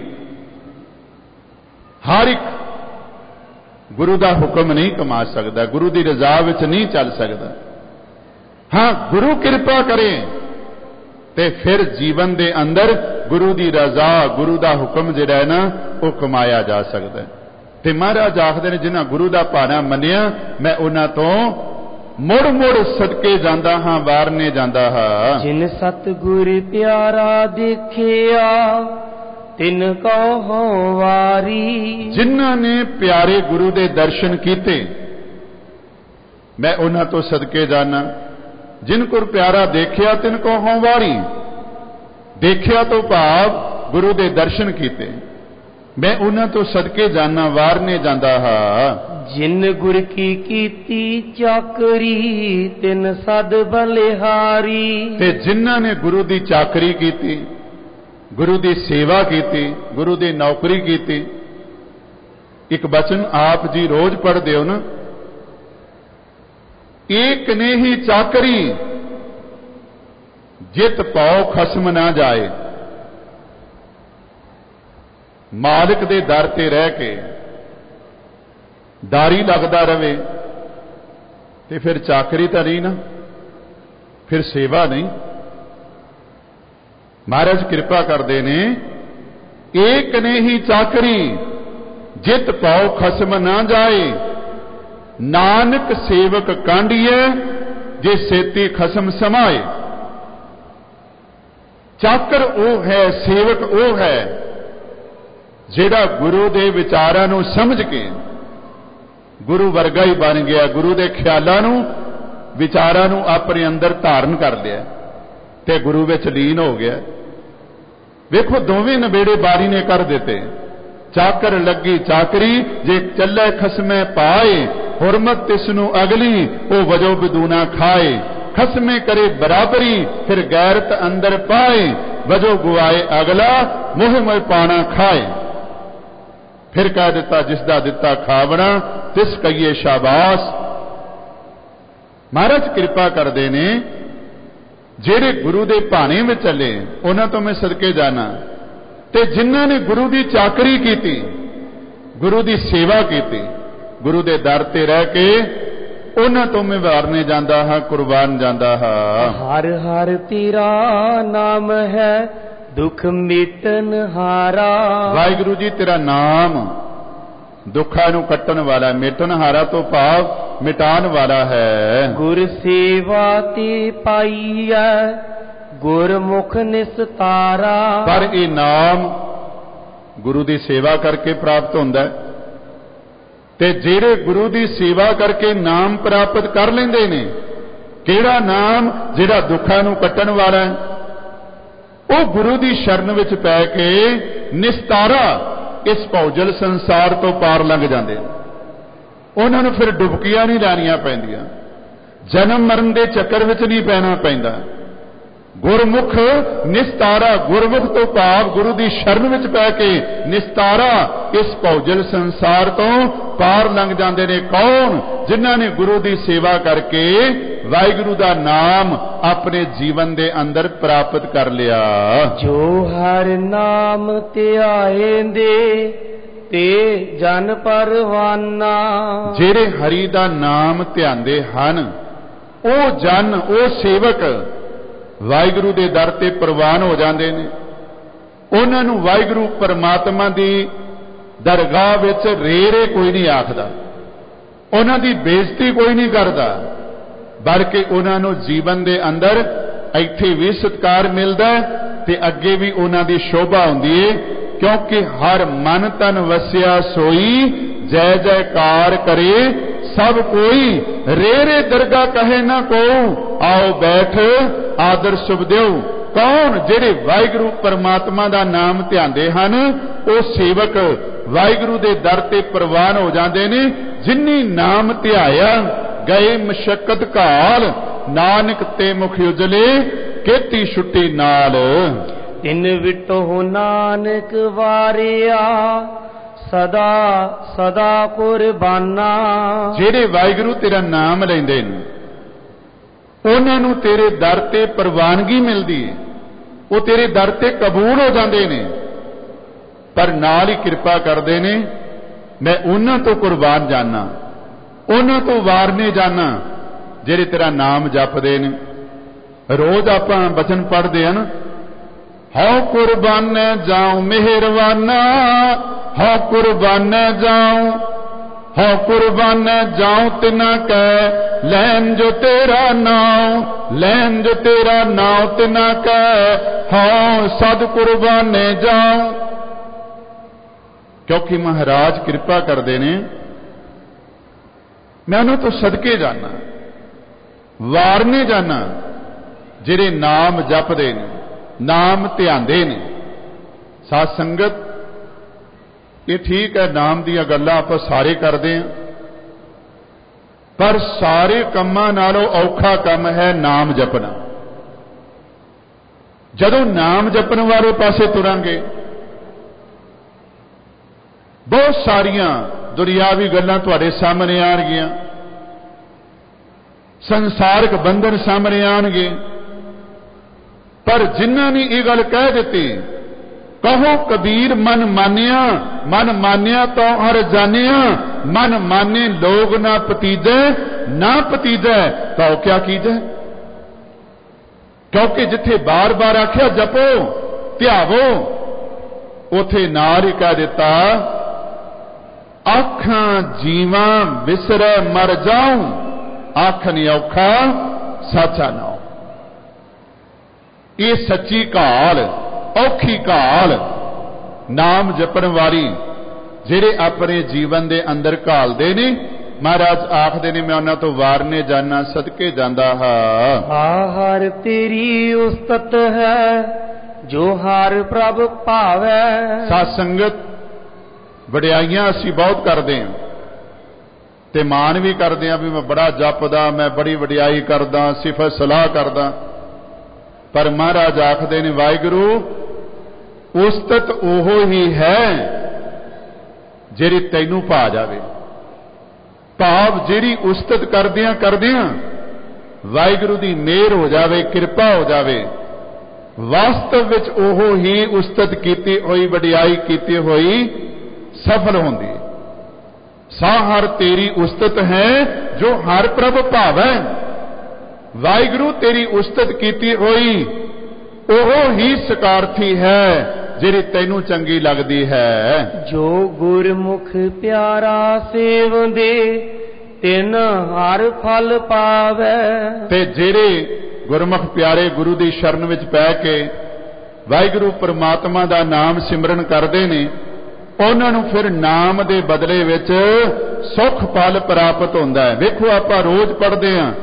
हर एक गुरु का हुक्म नहीं कमा सकता, गुरु की रजा विच नहीं चल सकता। हाँ, गुरु कृपा करे ते फिर जीवन दे अंदर गुरु की रजा गुरु का हुक्म जिहड़ा है ना वो कमाया जा सकता है। ते महाराज आखदे ने जिन्हां गुरु का भाना मन्निया मैं उन्हां तो मुड़ मुड़ सदके जांदा हां, वारने जांदा हां। जिन सतगुर प्यारा देखिया तिन कहो वारी। जिन्हां ने प्यारे गुरु दे दर्शन कीते मैं उन्हां तो सदके जाना। जिनको प्यारा देखिया तिन कहो वारी। देखिया तो भाव गुरु दे दर्शन कीते मैं उन्हां तो सदके जाना, वारने जांदा हा। जिन गुर की कीती चाकरी तिन सद बलिहारी। ते जिन्हां ने गुरु दी चाकरी कीती, गुरु दी सेवा कीती, गुरु दी नौकरी कीती। एक बचन आप जी रोज पढ़दे हो ना, एक ने ही चाकरी जित पाओ खसम ना जाए। मालिक दे दर ते रह के दारी लगदा रवे ते फिर चाकरी तो नहीं ना, फिर सेवा नहीं। महाराज कृपा करते ने, एक ने ही चाकरी जित पाओ खसम ना जाए। नानक सेवक कांडिए जे सेती खसम समाए। चाकर वो है, सेवक वो है ਜਿਹੜਾ ਗੁਰੂ ਦੇ ਵਿਚਾਰਾਂ ਨੂੰ ਸਮਝ ਕੇ ਗੁਰੂ ਵਰਗਾ ਹੀ ਬਣ ਗਿਆ, ਗੁਰੂ ਦੇ ਖਿਆਲਾਂ ਨੂੰ ਵਿਚਾਰਾਂ ਨੂੰ ਆਪਣੇ ਅੰਦਰ ਧਾਰਨ ਕਰ ਲਿਆ ਤੇ ਗੁਰੂ ਵਿੱਚ ਲੀਨ ਹੋ ਗਿਆ। ਵੇਖੋ ਦੋਵੇਂ ਨਵੇੜੇ ਬਾਰੀ ਨੇ ਕਰ ਦਿੱਤੇ। ਚਾਕਰ ਲੱਗੀ ਚਾਕਰੀ, ਜੇ ਚੱਲੇ ਖਸਮੇ ਪਾਏ, ਹੁਰਮਤ ਤਿਸ ਨੂੰ ਅਗਲੀ, ਉਹ ਵਜੋ ਬਦੂਨਾ ਖਾਏ। ਖਸਮੇ ਕਰੇ ਬਰਾਬਰੀ, ਫਿਰ ਗੈਰਤ ਅੰਦਰ ਪਾਏ, ਵਜੋ ਗੁਆਏ ਅਗਲਾ, ਮੋਹ ਮੋਹ ਪਾਣਾ ਖਾਏ। ਫਿਰ ਕਹਿ ਦਿੱਤਾ ਜਿਸ ਦਾ ਦਿੱਤਾ ਖਾਵਣਾ, ਤਿਸ ਕਹੀਏ ਸ਼ਾਬਾਸ਼। ਮਹਾਰਾਜ ਕਿਰਪਾ ਕਰਦੇ ਨੇ, ਜਿਹੜੇ ਗੁਰੂ ਦੇ ਭਾਣੇ ਵਿੱਚ ਚੱਲੇ ਉਹਨਾਂ ਤੋਂ ਮੈਂ ਸਦਕੇ ਜਾਣਾ, ਤੇ ਜਿਨ੍ਹਾਂ ਨੇ ਗੁਰੂ ਦੀ ਚਾਕਰੀ ਕੀਤੀ, ਗੁਰੂ ਦੀ ਸੇਵਾ ਕੀਤੀ, ਗੁਰੂ ਦੇ ਦਰ ਤੇ ਰਹਿ ਕੇ ਉਹਨਾਂ ਤੋਂ ਮੈਂ ਵਾਰਨੇ ਜਾਂਦਾ ਹਾਂ, ਕੁਰਬਾਨ ਜਾਂਦਾ ਹਾਂ। ਹਰ ਹਰ ਤੇਰਾ ਨਾਮ ਹੈ ਦੁੱਖ ਮਿਟਨ ਹਾਰਾ। ਵਾਹਿਗੁਰੂ ਜੀ ਤੇਰਾ ਨਾਮ ਦੁੱਖਾਂ ਨੂੰ ਕੱਟਣ ਵਾਲਾ, ਮਿਟਨ ਹਾਰਾ ਤੋਂ ਭਾਵ ਮਿਟਾਉਣ ਵਾਲਾ ਹੈ। ਗੁਰ ਸੇਵਾ ਤੇ ਪਾਈਐ ਗੁਰਮੁਖ ਨਿਸਤਾਰਾ। ਪਰ ਇਹ ਨਾਮ ਗੁਰੂ ਦੀ ਸੇਵਾ ਕਰਕੇ ਪ੍ਰਾਪਤ ਹੁੰਦਾ, ਤੇ ਜਿਹੜੇ ਗੁਰੂ ਦੀ ਸੇਵਾ ਕਰਕੇ ਨਾਮ ਪ੍ਰਾਪਤ ਕਰ ਲੈਂਦੇ ਨੇ, ਕਿਹੜਾ ਨਾਮ? ਜਿਹੜਾ ਦੁੱਖਾਂ ਨੂੰ ਕੱਟਣ ਵਾਲਾ ਹੈ। ਉਹ ਗੁਰੂ ਦੀ ਸ਼ਰਨ ਵਿੱਚ ਪੈ ਕੇ ਨਿਸਤਾਰਾ ਇਸ ਭੌਜਲ ਸੰਸਾਰ ਤੋਂ ਪਾਰ ਲੰਘ ਜਾਂਦੇ। ਉਹਨਾਂ ਨੂੰ ਫਿਰ ਡੁਬਕੀਆਂ ਨਹੀਂ ਲਾਣੀਆਂ ਪੈਂਦੀਆਂ, ਜਨਮ ਮਰਨ ਦੇ ਚੱਕਰ ਵਿੱਚ ਨਹੀਂ ਪੈਣਾ ਪੈਂਦਾ। ਗੁਰਮੁਖ ਨਿਸਤਾਰਾ, ਗੁਰਮੁਖ ਤੋਂ ਭਾਵ ਗੁਰੂ ਦੀ ਸ਼ਰਨ ਵਿੱਚ ਪੈ ਕੇ ਨਿਸਤਾਰਾ ਇਸ ਭੌਜਲ ਸੰਸਾਰ ਤੋਂ ਪਾਰ ਲੰਘ ਜਾਂਦੇ ਨੇ। ਕੌਣ? ਜਿਨ੍ਹਾਂ ਨੇ ਗੁਰੂ ਦੀ ਸੇਵਾ ਕਰਕੇ ਵਾਹਿਗੁਰੂ ਦਾ ਨਾਮ ਆਪਣੇ ਜੀਵਨ ਦੇ ਅੰਦਰ ਪ੍ਰਾਪਤ ਕਰ ਲਿਆ। ਜੋ ਹਰ ਨਾਮ ਧਿਆਏਂਦੇ ਤੇ ਜਨ ਪਰਵਾਨਾ। ਜਿਹੜੇ ਹਰੀ ਦਾ ਨਾਮ ਧਿਆਉਂਦੇ ਹਨ, ਉਹ ਜਨ, ਉਹ ਸੇਵਕ ਵਾਹਿਗੁਰੂ ਦੇ ਦਰ ਤੇ ਪ੍ਰਵਾਨ ਹੋ ਜਾਂਦੇ ਨੇ। ਉਹਨਾਂ ਨੂੰ ਵਾਹਿਗੁਰੂ ਪਰਮਾਤਮਾ ਦੀ ਦਰਗਾਹ ਵਿੱਚ ਰੇਰੇ ਕੋਈ ਨਹੀਂ ਆਖਦਾ, ਉਹਨਾਂ ਦੀ ਬੇਇੱਜ਼ਤੀ ਕੋਈ ਨਹੀਂ ਕਰਦਾ, ਬਲਕਿ ਉਹਨਾਂ ਨੂੰ ਜੀਵਨ ਦੇ ਅੰਦਰ ਇੱਥੇ ਵੀ ਸਤਿਕਾਰ ਮਿਲਦਾ ਤੇ ਅੱਗੇ ਵੀ ਉਹਨਾਂ ਦੀ ਸ਼ੋਭਾ ਹੁੰਦੀ ਹੈ। ਕਿਉਂਕਿ ਹਰ ਮਨ ਤਨ ਵਸਿਆ ਸੋਈ, ਜੈ ਜੈਕਾਰ ਕਰੇ ਸਭ ਕੋਈ, ਰੇਰੇ ਦਰਗਾਹ ਕਹੇ ਨਾ ਕੋ, ਆਓ ਬੈਠ ਆਦਰ ਸੁਭ ਦਿਓ। ਕੌਣ? ਜਿਹੜੇ ਵਾਹਿਗੁਰੂ ਪਰਮਾਤਮਾ ਦਾ ਨਾਮ ਧਿਆਉਂਦੇ ਹਨ, ਉਹ ਸੇਵਕ ਵਾਹਿਗੁਰੂ ਦੇ ਦਰ ਤੇ ਪ੍ਰਵਾਨ ਹੋ ਜਾਂਦੇ ਨੇ। ਜਿਨੀ ਨਾਮ ਧਿਆਇਆ ਗਏ ਮਸ਼ਕਤ ਘਾਲ, ਨਾਨਕ ਤੇ ਮੁਖ ਉਜਲੇ ਕੀਤੀ ਛੁੱਟੀ ਨਾਲ। ਤਿਨ ਵਿਟੋ ਨਾਨਕ ਵਾਰਿਆ ਸਦਾ ਸਦਾ ਕੁਰਬਾਨਾ। ਜਿਹੜੇ ਵਾਹਿਗੁਰੂ ਤੇਰਾ ਨਾਮ ਲੈਂਦੇ ਨੇ, ਉਹਨਾਂ ਨੂੰ ਤੇਰੇ ਦਰ ਤੇ ਪ੍ਰਵਾਨਗੀ ਮਿਲਦੀ ਹੈ, ਉਹ ਤੇਰੇ ਦਰ ਤੇ ਕਬੂਲ ਹੋ ਜਾਂਦੇ ਨੇ। ਪਰ ਨਾਲ ਹੀ ਕਿਰਪਾ ਕਰਦੇ ਨੇ, ਮੈਂ ਉਹਨਾਂ ਤੋਂ ਕੁਰਬਾਨ ਜਾਣਾ, ਉਹਨਾਂ ਤੋਂ ਵਾਰਨੇ ਜਾਣਾ ਜਿਹੜੇ ਤੇਰਾ ਨਾਮ ਜਪਦੇ ਨੇ। ਰੋਜ਼ ਆਪਾਂ ਬਚਨ ਪੜ੍ਹਦੇ ਹਨ, ਹਉ ਕੁਰਬਾਨ ਜਾਉ ਮਿਹਰਵਾਨਾ, ਹਉ ਕੁਰਬਾਨ ਜਾਉ, ਹਉ ਕੁਰਬਾਨ ਜਾਉ ਤਿਨਾ ਕੈ ਲੈਨ ਜੋ ਤੇਰਾ ਨਾਉ, ਲੈਨ ਜੋ ਤੇਰਾ ਨਾਉ ਤਿਨਾ ਕੈ ਹਉ ਸਦ ਕੁਰਬਾਨੇ ਜਾਉ। ਕਿਉਂਕਿ ਮਹਾਰਾਜ ਕਿਰਪਾ ਕਰਦੇ ਨੇ, ਮੈਂ ਉਹਨਾਂ ਤੋਂ ਸਦਕੇ ਜਾਣਾ, ਵਾਰਨੇ ਜਾਣਾ ਜਿਹੜੇ ਨਾਮ ਜਪਦੇ ਨੇ, ਨਾਮ ਧਿਆਉਂਦੇ ਨੇ। ਸਾਧ ਸੰਗਤ, ਇਹ ਠੀਕ ਹੈ, ਨਾਮ ਦੀਆਂ ਗੱਲਾਂ ਆਪਾਂ ਸਾਰੇ ਕਰਦੇ ਹਾਂ, ਪਰ ਸਾਰੇ ਕੰਮਾਂ ਨਾਲੋਂ ਔਖਾ ਕੰਮ ਹੈ ਨਾਮ ਜਪਣਾ। ਜਦੋਂ ਨਾਮ ਜਪਣ ਵਾਲੇ ਪਾਸੇ ਤੁਰਾਂਗੇ, ਬਹੁਤ ਸਾਰੀਆਂ ਦੁਨਿਆਵੀ ਗੱਲਾਂ ਤੁਹਾਡੇ ਸਾਹਮਣੇ ਆਉਣਗੀਆਂ, ਸੰਸਾਰਿਕ ਬੰਧਨ ਸਾਹਮਣੇ ਆਉਣਗੇ। ਪਰ ਜਿਨ੍ਹਾਂ ਨੇ ਇਹ ਗੱਲ ਕਹਿ ਦਿੱਤੀ, ਕਹੋ ਕਬੀਰ ਮਨ ਮਾਨਿਆ, ਮਨ ਮਾਨਿਆ ਤਾਂ ਹਰ ਜਾਣਿਆ, ਮਨ ਮਾਨੇ ਲੋਗ ਨਾ ਪਤੀਜੈ, ਨਾ ਪਤੀਜੈ ਤਾਂ ਕਿਆ ਕੀਜੈ। ਕਿਉਂਕਿ ਜਿੱਥੇ ਬਾਰ-ਬਾਰ ਆਖਿਆ ਜਪੋ ਧਿਆਵੋ, ਉਥੇ ਨਾਲ ਹੀ ਕਹਿ ਦਿੱਤਾ ਆਖਾਂ ਜੀਵਾਂ ਵਿਸਰੈ ਮਰ ਜਾਉ, ਆਖਣ ਔਖਾ ਸਾਚਾ ਨਾਉ। ਇਹ ਸੱਚੀ ਘਾਲ, ਔਖੀ ਘਾਲ ਨਾਮ ਜਪਣ ਵਾਲੀ ਜਿਹੜੇ ਆਪਣੇ ਜੀਵਨ ਦੇ ਅੰਦਰ ਘਾਲਦੇ ਨੇ, ਮਹਾਰਾਜ ਆਖਦੇ ਨੇ ਮੈਂ ਉਹਨਾਂ ਤੋਂ ਵਾਰਨੇ ਜਾਣਾ, ਸਦਕੇ ਜਾਂਦਾ ਹਾਂ। ਆਹਰ ਤੇਰੀ ਉਸਤਤ ਹੈ ਜੋ ਹਰ ਪ੍ਰਭ ਭਾਵੈ। ਸਾਧ ਸੰਗਤ, ਵਡਿਆਈਆਂ ਅਸੀਂ ਬਹੁਤ ਕਰਦੇ ਹਾਂ ਤੇ ਮਾਣ ਵੀ ਕਰਦੇ ਹਾਂ ਵੀ ਮੈਂ ਬੜਾ ਜਪਦਾ, ਮੈਂ ਬੜੀ ਵਡਿਆਈ ਕਰਦਾ, ਸਿਫਤ ਸਲਾਹ ਕਰਦਾ, ਪਰ ਮਹਾਰਾਜ ਆਖਦੇ ਨੇ ਵਾਹਿਗੁਰੂ ਉਸਤਤ ਉਹ ਹੀ ਹੈ ਜਿਹੜੀ ਤੈਨੂੰ ਭਾ ਜਾਵੇ। ਭਾਵ ਜਿਹੜੀ ਉਸਤਤ ਕਰਦਿਆਂ ਕਰਦਿਆਂ ਵਾਹਿਗੁਰੂ ਦੀ ਮਿਹਰ ਹੋ ਜਾਵੇ, ਕਿਰਪਾ ਹੋ ਜਾਵੇ, ਵਾਸਤਵ ਵਿੱਚ ਉਹ ਹੀ ਉਸਤਤ ਕੀਤੀ ਹੋਈ, ਵਡਿਆਈ ਕੀਤੀ ਹੋਈ ਸਫਲ ਹੁੰਦੀ ਹੈ। ਸਾਹਰ ਤੇਰੀ ਉਸਤਤ ਹੈ ਜੋ ਹਰ ਪ੍ਰਭ ਭਾਵੈ। ਵਾਹਿਗੁਰੂ ਤੇਰੀ ਉਸਤਤ ਕੀਤੀ ਹੋਈ ਉਹ ਹੀ ਸਕਾਰਥੀ ਹੈ ਜਿਹੜੀ ਤੈਨੂੰ ਚੰਗੀ ਲੱਗਦੀ ਹੈ। ਜੋ ਗੁਰਮੁਖ ਪਿਆਰਾ ਸੇਵੰਦੇ ਤਿਨ ਹਰ ਫਲ ਪਾਵੈ। ਤੇ ਜਿਹੜੇ ਗੁਰਮੁਖ ਪਿਆਰੇ ਗੁਰੂ ਦੀ ਸ਼ਰਨ ਵਿੱਚ ਪੈ ਕੇ ਵਾਹਿਗੁਰੂ ਪਰਮਾਤਮਾ ਦਾ ਨਾਮ ਸਿਮਰਨ ਕਰਦੇ ਨੇ, ਉਹਨਾਂ ਨੂੰ ਫਿਰ ਨਾਮ ਦੇ ਬਦਲੇ ਵਿੱਚ ਸੁਖ ਫਲ ਪ੍ਰਾਪਤ ਹੁੰਦਾ ਹੈ। ਵੇਖੋ ਆਪਾਂ ਰੋਜ਼ ਪੜ੍ਹਦੇ ਹਾਂ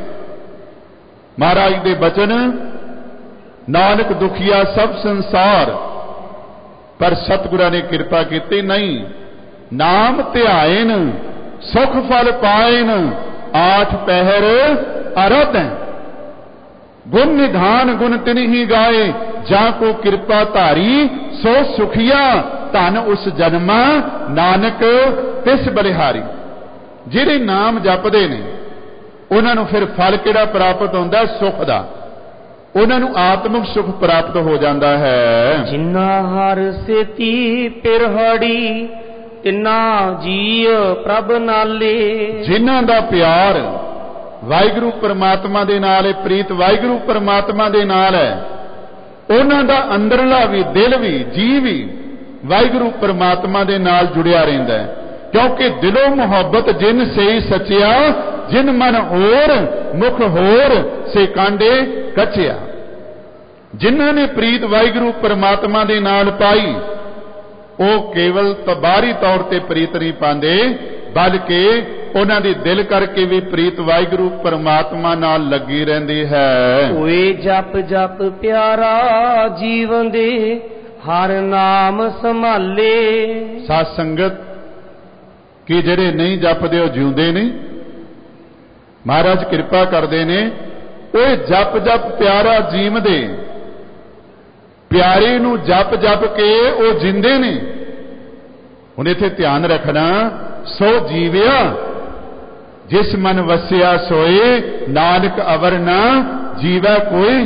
ਮਹਾਰਾਜ ਦੇ ਬਚਨ, ਨਾਨਕ ਦੁਖੀਆ ਸਭ ਸੰਸਾਰ, ਪਰ ਸਤਿਗੁਰਾਂ ਨੇ ਕਿਰਪਾ ਕੀਤੀ ਨਹੀਂ। ਨਾਮ ਧਿਆਇਨ ਸੁਖ ਫਲ ਪਾਇਨ, ਆਠ ਪਹਿਰ ਅਰਧ ਗੁਣ ਨਿਧਾਨ ਗੁਣ ਤਿਨਹੀ ਗਾਏ, ਜਾਂ ਕੋ ਕਿਰਪਾ ਧਾਰੀ ਸੋ ਸੁਖੀਆ, ਧਨ ਉਸ ਜਨਮਾ ਨਾਨਕ ਤਿਸ ਬਲਿਹਾਰੀ। ਜਿਹੜੇ ਨਾਮ ਜਪਦੇ ਨੇ ਉਹਨਾਂ ਨੂੰ ਫਿਰ ਫਲ ਕਿਹੜਾ ਪ੍ਰਾਪਤ ਹੁੰਦਾ? ਸੁਖ ਦਾ। ਉਹਨਾਂ ਨੂੰ ਆਤਮਿਕ ਸੁਖ ਪ੍ਰਾਪਤ ਹੋ ਜਾਂਦਾ ਹੈ। ਜਿਨਾ ਹਰ ਸੇਤੀ ਪਿਰਹੜੀ ਤਿਨਾ ਜੀਅ ਪ੍ਰਭ ਨਾਲੇ। ਜਿਨ੍ਹਾਂ ਦਾ ਪਿਆਰ ਵਾਹਿਗੁਰੂ ਪਰਮਾਤਮਾ ਦੇ ਨਾਲ ਹੈ, ਪ੍ਰੀਤ ਵਾਹਿਗੁਰੂ ਪਰਮਾਤਮਾ ਦੇ ਨਾਲ ਹੈ, ਉਹਨਾਂ ਦਾ ਅੰਦਰਲਾ ਵੀ, ਦਿਲ ਵੀ, ਜੀ ਵੀ ਵਾਹਿਗੁਰੂ ਪਰਮਾਤਮਾ ਦੇ ਨਾਲ ਜੁੜਿਆ ਰਹਿੰਦਾ ਹੈ। ਕਿਉਂਕਿ ਦਿਲੋਂ ਮੁਹੱਬਤ ਜਿਨ ਸਈ ਸਚਿਆ, ਜਿਨ ਮਨ ਹੋਰ ਮੁਖ ਹੋਰ ਸੇ ਕਾਂਡੇ ਕੱਚਿਆ। ਜਿਨ੍ਹਾਂ ਨੇ ਪ੍ਰੀਤ ਵਾਹਿਗੁਰੂ ਪਰਮਾਤਮਾ ਦੇ ਨਾਲ ਪਾਈ, ਉਹ ਕੇਵਲ ਬਾਹਰੀ ਤੌਰ ਤੇ ਪ੍ਰੀਤ ਨਹੀਂ ਪਾਉਂਦੇ, ਬਲਕਿ ਉਹਨਾਂ ਦੀ ਦਿਲ ਕਰਕੇ ਵੀ ਪ੍ਰੀਤ ਵਾਹਿਗੁਰੂ ਪਰਮਾਤਮਾ ਨਾਲ ਲੱਗੀ ਰਹਿੰਦੀ ਹੈ। ਓਏ ਜਪ ਜਪ ਪਿਆਰਾ ਜੀਵਨ ਦੇ ਹਰ ਨਾਮ ਸੰਭਾਲੇ। ਸਾਧ ਸੰਗਤ, ਕਿ ਜਿਹੜੇ ਨਹੀਂ ਜਪਦੇ ਉਹ ਜਿਉਂਦੇ ਨਹੀਂ। ਮਹਾਰਾਜ ਕਿਰਪਾ ਕਰਦੇ ਨੇ, ਓਏ ਜਪ ਜਪ ਪਿਆਰਾ ਜੀਵਦੇ, ਪਿਆਰੇ ਨੂੰ ਜਪ ਜਪ ਕੇ ਉਹ ਜਿੰਦੇ ਨੇ। ਹੁਣ ਇੱਥੇ ਧਿਆਨ ਰੱਖਣਾ, ਸੋ ਜੀਵਿਆ ਜਿਸ ਮਨ ਵਸਿਆ ਸੋਏ, ਨਾਨਕ ਅਵਰ ਨਾ ਜੀਵੈ ਕੋਈ।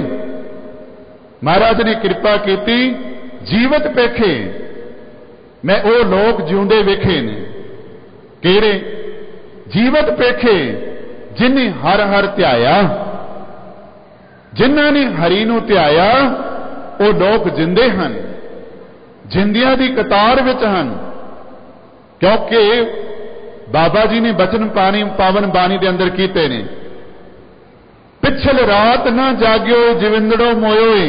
ਮਹਾਰਾਜ ਨੇ ਕਿਰਪਾ ਕੀਤੀ, ਜੀਵਤ ਪੇਖੇ ਮੈਂ ਉਹ ਲੋਕ ਜਿਉਂਦੇ ਵੇਖੇ ਨੇ। ਕਿਹੜੇ? ਜੀਵਤ ਪੇਖੇ ਜਿਨ੍ਹਾਂ ਹਰ ਹਰ ਧਿਆਇਆ। ਜਿਨ੍ਹਾਂ ਨੇ ਹਰੀ ਨੂੰ ਧਿਆਇਆ ਉਹ ਲੋਕ ਜਿੰਦੇ ਹਨ, ਜਿੰਦਿਆਂ ਦੀ ਕਤਾਰ ਵਿੱਚ ਹਨ। ਕਿਉਂਕਿ ਬਾਬਾ ਜੀ ਨੇ ਬਚਨ ਪਾਣੀ ਪਾਵਨ ਬਾਣੀ ਦੇ ਅੰਦਰ ਕੀਤੇ ਨੇ, ਪਿਛਲ ਰਾਤ ਨਾ ਜਾਗਿਓ ਜਵਿੰਦੜੋ ਮੋਇਓਏ।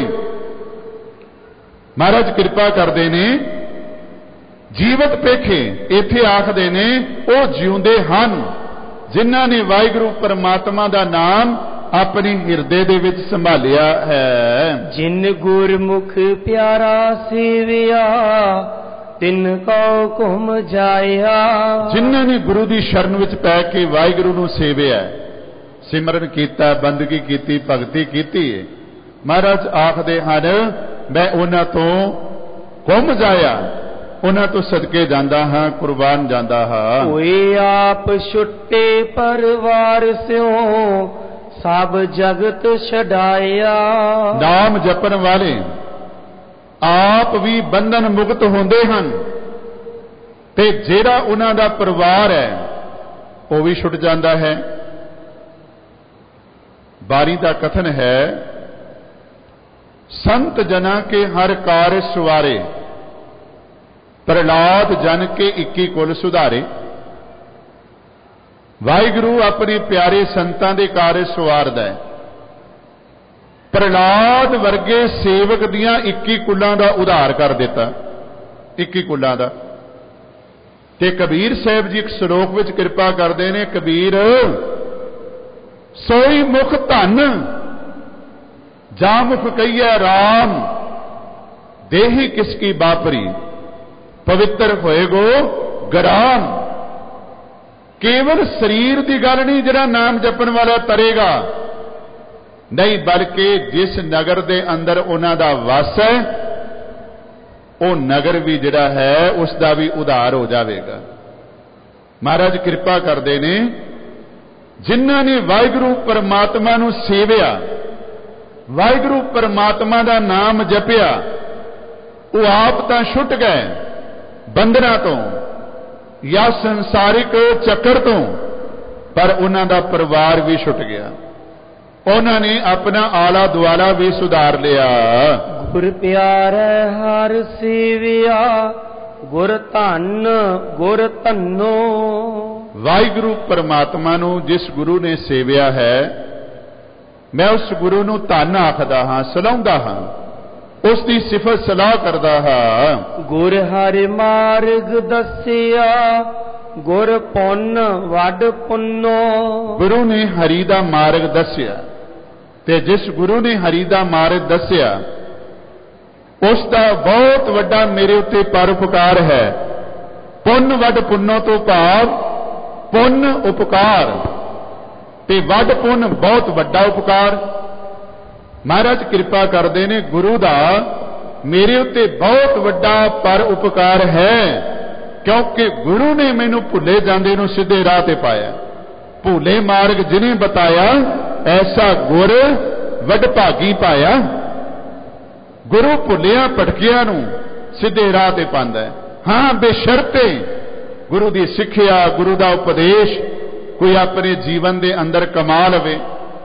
ਮਹਾਰਾਜ ਕਿਰਪਾ ਕਰਦੇ ਨੇ, ਜੀਵਤ ਪੇਖੇ ਇੱਥੇ ਆਖਦੇ ਨੇ ਉਹ ਜਿਉਂਦੇ ਹਨ ਜਿਨ੍ਹਾਂ ਨੇ ਵਾਹਿਗੁਰੂ ਪਰਮਾਤਮਾ ਦਾ ਨਾਮ ਆਪਣੀ ਹਿਰਦੇ ਦੇ ਵਿੱਚ ਸੰਭਾਲਿਆ ਹੈ। ਜਿਨ ਗੁਰਮੁਖ ਪਿਆਰਾ ਸੇਵਿਆ ਤਿਨ ਕਉ ਘੁਮ ਜਾਇਆ। ਜਿਨ੍ਹਾਂ ਨੇ ਗੁਰੂ ਦੀ ਸ਼ਰਨ ਵਿੱਚ ਪੈ ਕੇ ਵਾਹਿਗੁਰੂ ਨੂੰ ਸੇਵਿਆ, ਸਿਮਰਨ ਕੀਤਾ, ਬੰਦਗੀ ਕੀਤੀ, ਭਗਤੀ ਕੀਤੀ ਹੈ, ਮਹਾਰਾਜ ਆਖਦੇ ਹਨ ਮੈਂ ਉਹਨਾਂ ਤੋਂ ਘੁਮ ਜਾਇਆ, ਉਹਨਾਂ ਤੋਂ ਸਦਕੇ ਜਾਂਦਾ ਹਾਂ, ਕੁਰਬਾਨ ਜਾਂਦਾ ਹਾਂ। ਓਏ ਆਪ ਛੁੱਟੇ ਪਰਵਾਰ ਸਿਓ ਸਭ ਜਗਤ ਛਡਾਇਆ। ਨਾਮ ਜਪਣ ਵਾਲੇ ਆਪ ਵੀ ਬੰਧਨ ਮੁਕਤ ਹੁੰਦੇ ਹਨ ਤੇ ਜਿਹੜਾ ਉਹਨਾਂ ਦਾ ਪਰਿਵਾਰ ਹੈ ਉਹ ਵੀ ਛੁੱਟ ਜਾਂਦਾ ਹੈ। ਬਾਣੀ ਦਾ ਕਥਨ ਹੈ, ਸੰਤ ਜਨਾਂ ਕੇ ਹਰ ਕਾਰਜ ਸੁਵਾਰੇ, ਪ੍ਰਹਲਾਦ ਜਨ ਕੇ ਇੱਕੀ ਕੁਲ ਸੁਧਾਰੇ। ਵਾਹਿਗੁਰੂ ਆਪਣੇ ਪਿਆਰੇ ਸੰਤਾਂ ਦੇ ਕਾਰਜ ਸਵਾਰਦਾ ਹੈ। ਪ੍ਰਹਲਾਦ ਵਰਗੇ ਸੇਵਕ ਦੀਆਂ ਇੱਕੀ ਕੁਲਾਂ ਦਾ ਉਧਾਰ ਕਰ ਦਿੱਤਾ। ਇੱਕੀ ਕੁਲਾਂ ਦਾ। ਤੇ ਕਬੀਰ ਸਾਹਿਬ ਜੀ ਇੱਕ ਸ਼ਲੋਕ ਵਿੱਚ ਕਿਰਪਾ ਕਰਦੇ ਨੇ, ਕਬੀਰ ਸੋਈ ਮੁਖ ਧਨ ਜਾ ਮੁਖ ਕਹੀਐ ਰਾਮ, ਦੇਹੀ ਕਿਸ ਕੀ ਬਾਪਰੀ ਪਵਿੱਤਰ ਹੋਏਗੋ ਗਰਾਮ। ਕੇਵਲ ਸਰੀਰ ਦੀ ਗੱਲ ਨਹੀਂ ਜਿਹੜਾ ਨਾਮ ਜਪਣ ਵਾਲਾ ਤਰੇਗਾ, ਨਹੀਂ ਬਲਕਿ ਜਿਸ ਨਗਰ ਦੇ ਅੰਦਰ ਉਹਨਾਂ ਦਾ ਵਸ ਹੈ ਉਹ ਨਗਰ ਵੀ ਜਿਹੜਾ ਹੈ ਉਸ ਦਾ ਵੀ ਉਧਾਰ ਹੋ ਜਾਵੇਗਾ। ਮਹਾਰਾਜ ਕਿਰਪਾ ਕਰਦੇ ਨੇ, ਜਿਨ੍ਹਾਂ ਨੇ ਵਾਹਿਗੁਰੂ ਪਰਮਾਤਮਾ ਨੂੰ ਸੇਵਿਆ, ਵਾਹਿਗੁਰੂ ਪਰਮਾਤਮਾ ਦਾ ਨਾਮ ਜਪਿਆ, ਉਹ ਆਪ ਤਾਂ ਛੁੱਟ ਗਏ ਬੰਧਨਾਂ ਤੋਂ ਜਾਂ ਸੰਸਾਰਿਕ ਚੱਕਰ ਤੋਂ, ਪਰ ਉਹਨਾਂ ਦਾ ਪਰਿਵਾਰ ਵੀ ਛੁੱਟ ਗਿਆ। ਉਹਨਾਂ ਨੇ ਆਪਣਾ ਆਲਾ ਦੁਆਲਾ ਵੀ ਸੁਧਾਰ ਲਿਆ। ਗੁਰ ਪਿਆਰੈ ਹਰ ਸੇਵਿਆ, ਗੁਰ ਧਨ ਗੁਰ ਧਨੋ। ਵਾਹਿਗੁਰੂ ਪਰਮਾਤਮਾ ਨੂੰ ਜਿਸ ਗੁਰੂ ਨੇ ਸੇਵਿਆ ਹੈ, ਮੈਂ ਉਸ ਗੁਰੂ ਨੂੰ ਧਨ ਆਖਦਾ ਹਾਂ, ਸਲਾਹੁੰਦਾ ਹਾਂ, ਉਸ ਦੀ ਸਿਫਤ ਸਲਾਹ ਕਰਦਾ ਹਾਂ। ਗੁਰ ਹਰਿ ਮਾਰਗ ਦੱਸਿਆ, ਗੁਰ ਪੁੰਨ ਵੱਡ ਪੁੰਨੋ। ਗੁਰੂ ਨੇ ਹਰੀ ਦਾ ਮਾਰਗ ਦੱਸਿਆ, ਤੇ ਜਿਸ ਗੁਰੂ ਨੇ ਹਰੀ ਦਾ ਮਾਰਗ ਦੱਸਿਆ ਉਸ ਦਾ ਬਹੁਤ ਵੱਡਾ ਮੇਰੇ ਉੱਤੇ ਪਰਉਪਕਾਰ ਹੈ। ਪੁੰਨ ਵੱਡ ਪੁੰਨੋ ਤੋਂ ਭਾਵ ਪੁੰਨ ਉਪਕਾਰ, ਤੇ ਵੱਡ ਪੁੰਨ ਬਹੁਤ ਵੱਡਾ ਉਪਕਾਰ। ਮਹਾਰਾਜ ਕਿਰਪਾ ਕਰਦੇ ਨੇ, ਗੁਰੂ ਦਾ ਮੇਰੇ ਉੱਤੇ ਬਹੁਤ ਵੱਡਾ ਪਰ ਉਪਕਾਰ ਹੈ, ਕਿਉਂਕਿ ਗੁਰੂ ਨੇ ਮੈਨੂੰ ਭੁੱਲੇ ਜਾਂਦੇ ਨੂੰ ਸਿੱਧੇ ਰਾਹ ਤੇ ਪਾਇਆ। ਭੁੱਲੇ ਮਾਰਗ ਜਿਨੇ ਬਤਾਇਆ, ਐਸਾ ਗੁਰ ਵਡਭਾਗੀ ਪਾਇਆ। ਗੁਰੂ ਭੁੱਲਿਆਂ ਭਟਕਿਆਂ ਨੂੰ ਸਿੱਧੇ ਰਾਹ ਤੇ ਪਾਉਂਦਾ ਹੈ। ਹਾਂ, ਬੇਸ਼ਰਤੇ ਗੁਰੂ ਦੀ ਸਿੱਖਿਆ, ਗੁਰੂ ਦਾ ਉਪਦੇਸ਼ ਕੋਈ ਆਪਣੇ ਜੀਵਨ ਦੇ ਅੰਦਰ ਕਮਾ ਲਵੇ।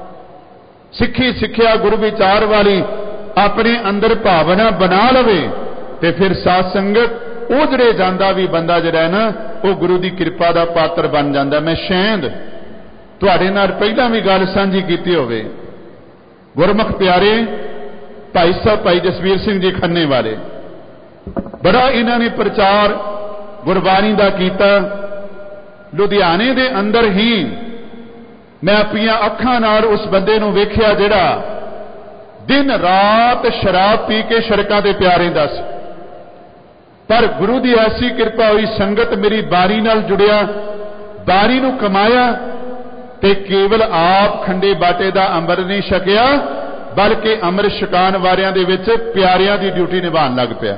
ਸਿੱਖੀ ਸਿੱਖਿਆ ਗੁਰੂ ਵਿਚਾਰ ਵਾਲੀ ਆਪਣੇ ਅੰਦਰ ਭਾਵਨਾ ਬਣਾ ਲਵੇ, ਤੇ ਫਿਰ ਸਾਧ ਸੰਗਤ ਉਜੜੇ ਜਾਂਦਾ ਵੀ ਬੰਦਾ ਜਿਹੜਾ ਨਾ, ਉਹ ਗੁਰੂ ਦੀ ਕਿਰਪਾ ਦਾ ਪਾਤਰ ਬਣ ਜਾਂਦਾ। ਮੈਂ ਸ਼ਾਇਦ ਤੁਹਾਡੇ ਨਾਲ ਪਹਿਲਾਂ ਵੀ ਗੱਲ ਸਾਂਝੀ ਕੀਤੀ ਹੋਵੇ। ਗੁਰਮੁਖ ਪਿਆਰੇ ਭਾਈ ਸਾਹਿਬ ਭਾਈ ਜਸਵੀਰ ਸਿੰਘ ਜੀ ਖੰਨੇ ਵਾਲੇ, ਬੜਾ ਇਹਨਾਂ ਨੇ ਪ੍ਰਚਾਰ ਗੁਰਬਾਣੀ ਦਾ ਕੀਤਾ। ਲੁਧਿਆਣੇ ਦੇ ਅੰਦਰ ਹੀ ਮੈਂ ਆਪਣੀਆਂ ਅੱਖਾਂ ਨਾਲ ਉਸ ਬੰਦੇ ਨੂੰ ਵੇਖਿਆ ਜਿਹੜਾ ਦਿਨ ਰਾਤ ਸ਼ਰਾਬ ਪੀ ਕੇ ਸੜਕਾਂ ਤੇ ਪਿਆ ਰਹਿੰਦਾ ਸੀ, ਪਰ ਗੁਰੂ ਦੀ ਐਸੀ ਕਿਰਪਾ ਹੋਈ, ਸੰਗਤ ਮੇਰੀ ਬਾਣੀ ਨਾਲ ਜੁੜਿਆ, ਬਾਣੀ ਨੂੰ ਕਮਾਇਆ, ਤੇ ਕੇਵਲ ਆਪ ਖੰਡੇ ਬਾਟੇ ਦਾ ਅੰਮ੍ਰਿਤ ਨਹੀਂ ਛਕਿਆ, ਬਲਕਿ ਅੰਮ੍ਰਿਤ ਛਕਾਉਣ ਵਾਲਿਆਂ ਦੇ ਵਿੱਚ ਪਿਆਰਿਆਂ ਦੀ ਡਿਊਟੀ ਨਿਭਾਉਣ ਲੱਗ ਪਿਆ।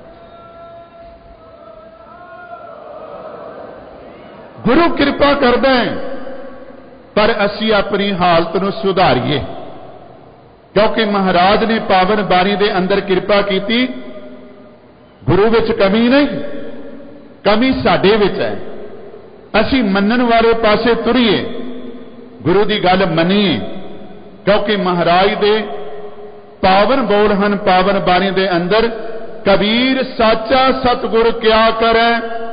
ਗੁਰੂ ਕਿਰਪਾ ਕਰਦਾ ਹੈ, ਪਰ ਅਸੀਂ ਆਪਣੀ ਹਾਲਤ ਨੂੰ ਸੁਧਾਰੀਏ, ਕਿਉਂਕਿ ਮਹਾਰਾਜ ਨੇ ਪਾਵਨ ਬਾਣੀ ਦੇ ਅੰਦਰ ਕਿਰਪਾ ਕੀਤੀ। ਗੁਰੂ ਵਿੱਚ ਕਮੀ ਨਹੀਂ, ਕਮੀ ਸਾਡੇ ਵਿੱਚ ਹੈ। ਅਸੀਂ ਮੰਨਣ ਵਾਲੇ ਪਾਸੇ ਤੁਰੀਏ, ਗੁਰੂ ਦੀ ਗੱਲ ਮੰਨੀਏ, ਕਿਉਂਕਿ ਮਹਾਰਾਜ ਦੇ ਪਾਵਨ ਬੋਲ ਹਨ ਪਾਵਨ ਬਾਣੀ ਦੇ ਅੰਦਰ। ਕਬੀਰ ਸਾਚਾ ਸਤਿਗੁਰ ਕਿਆ ਕਰੈ,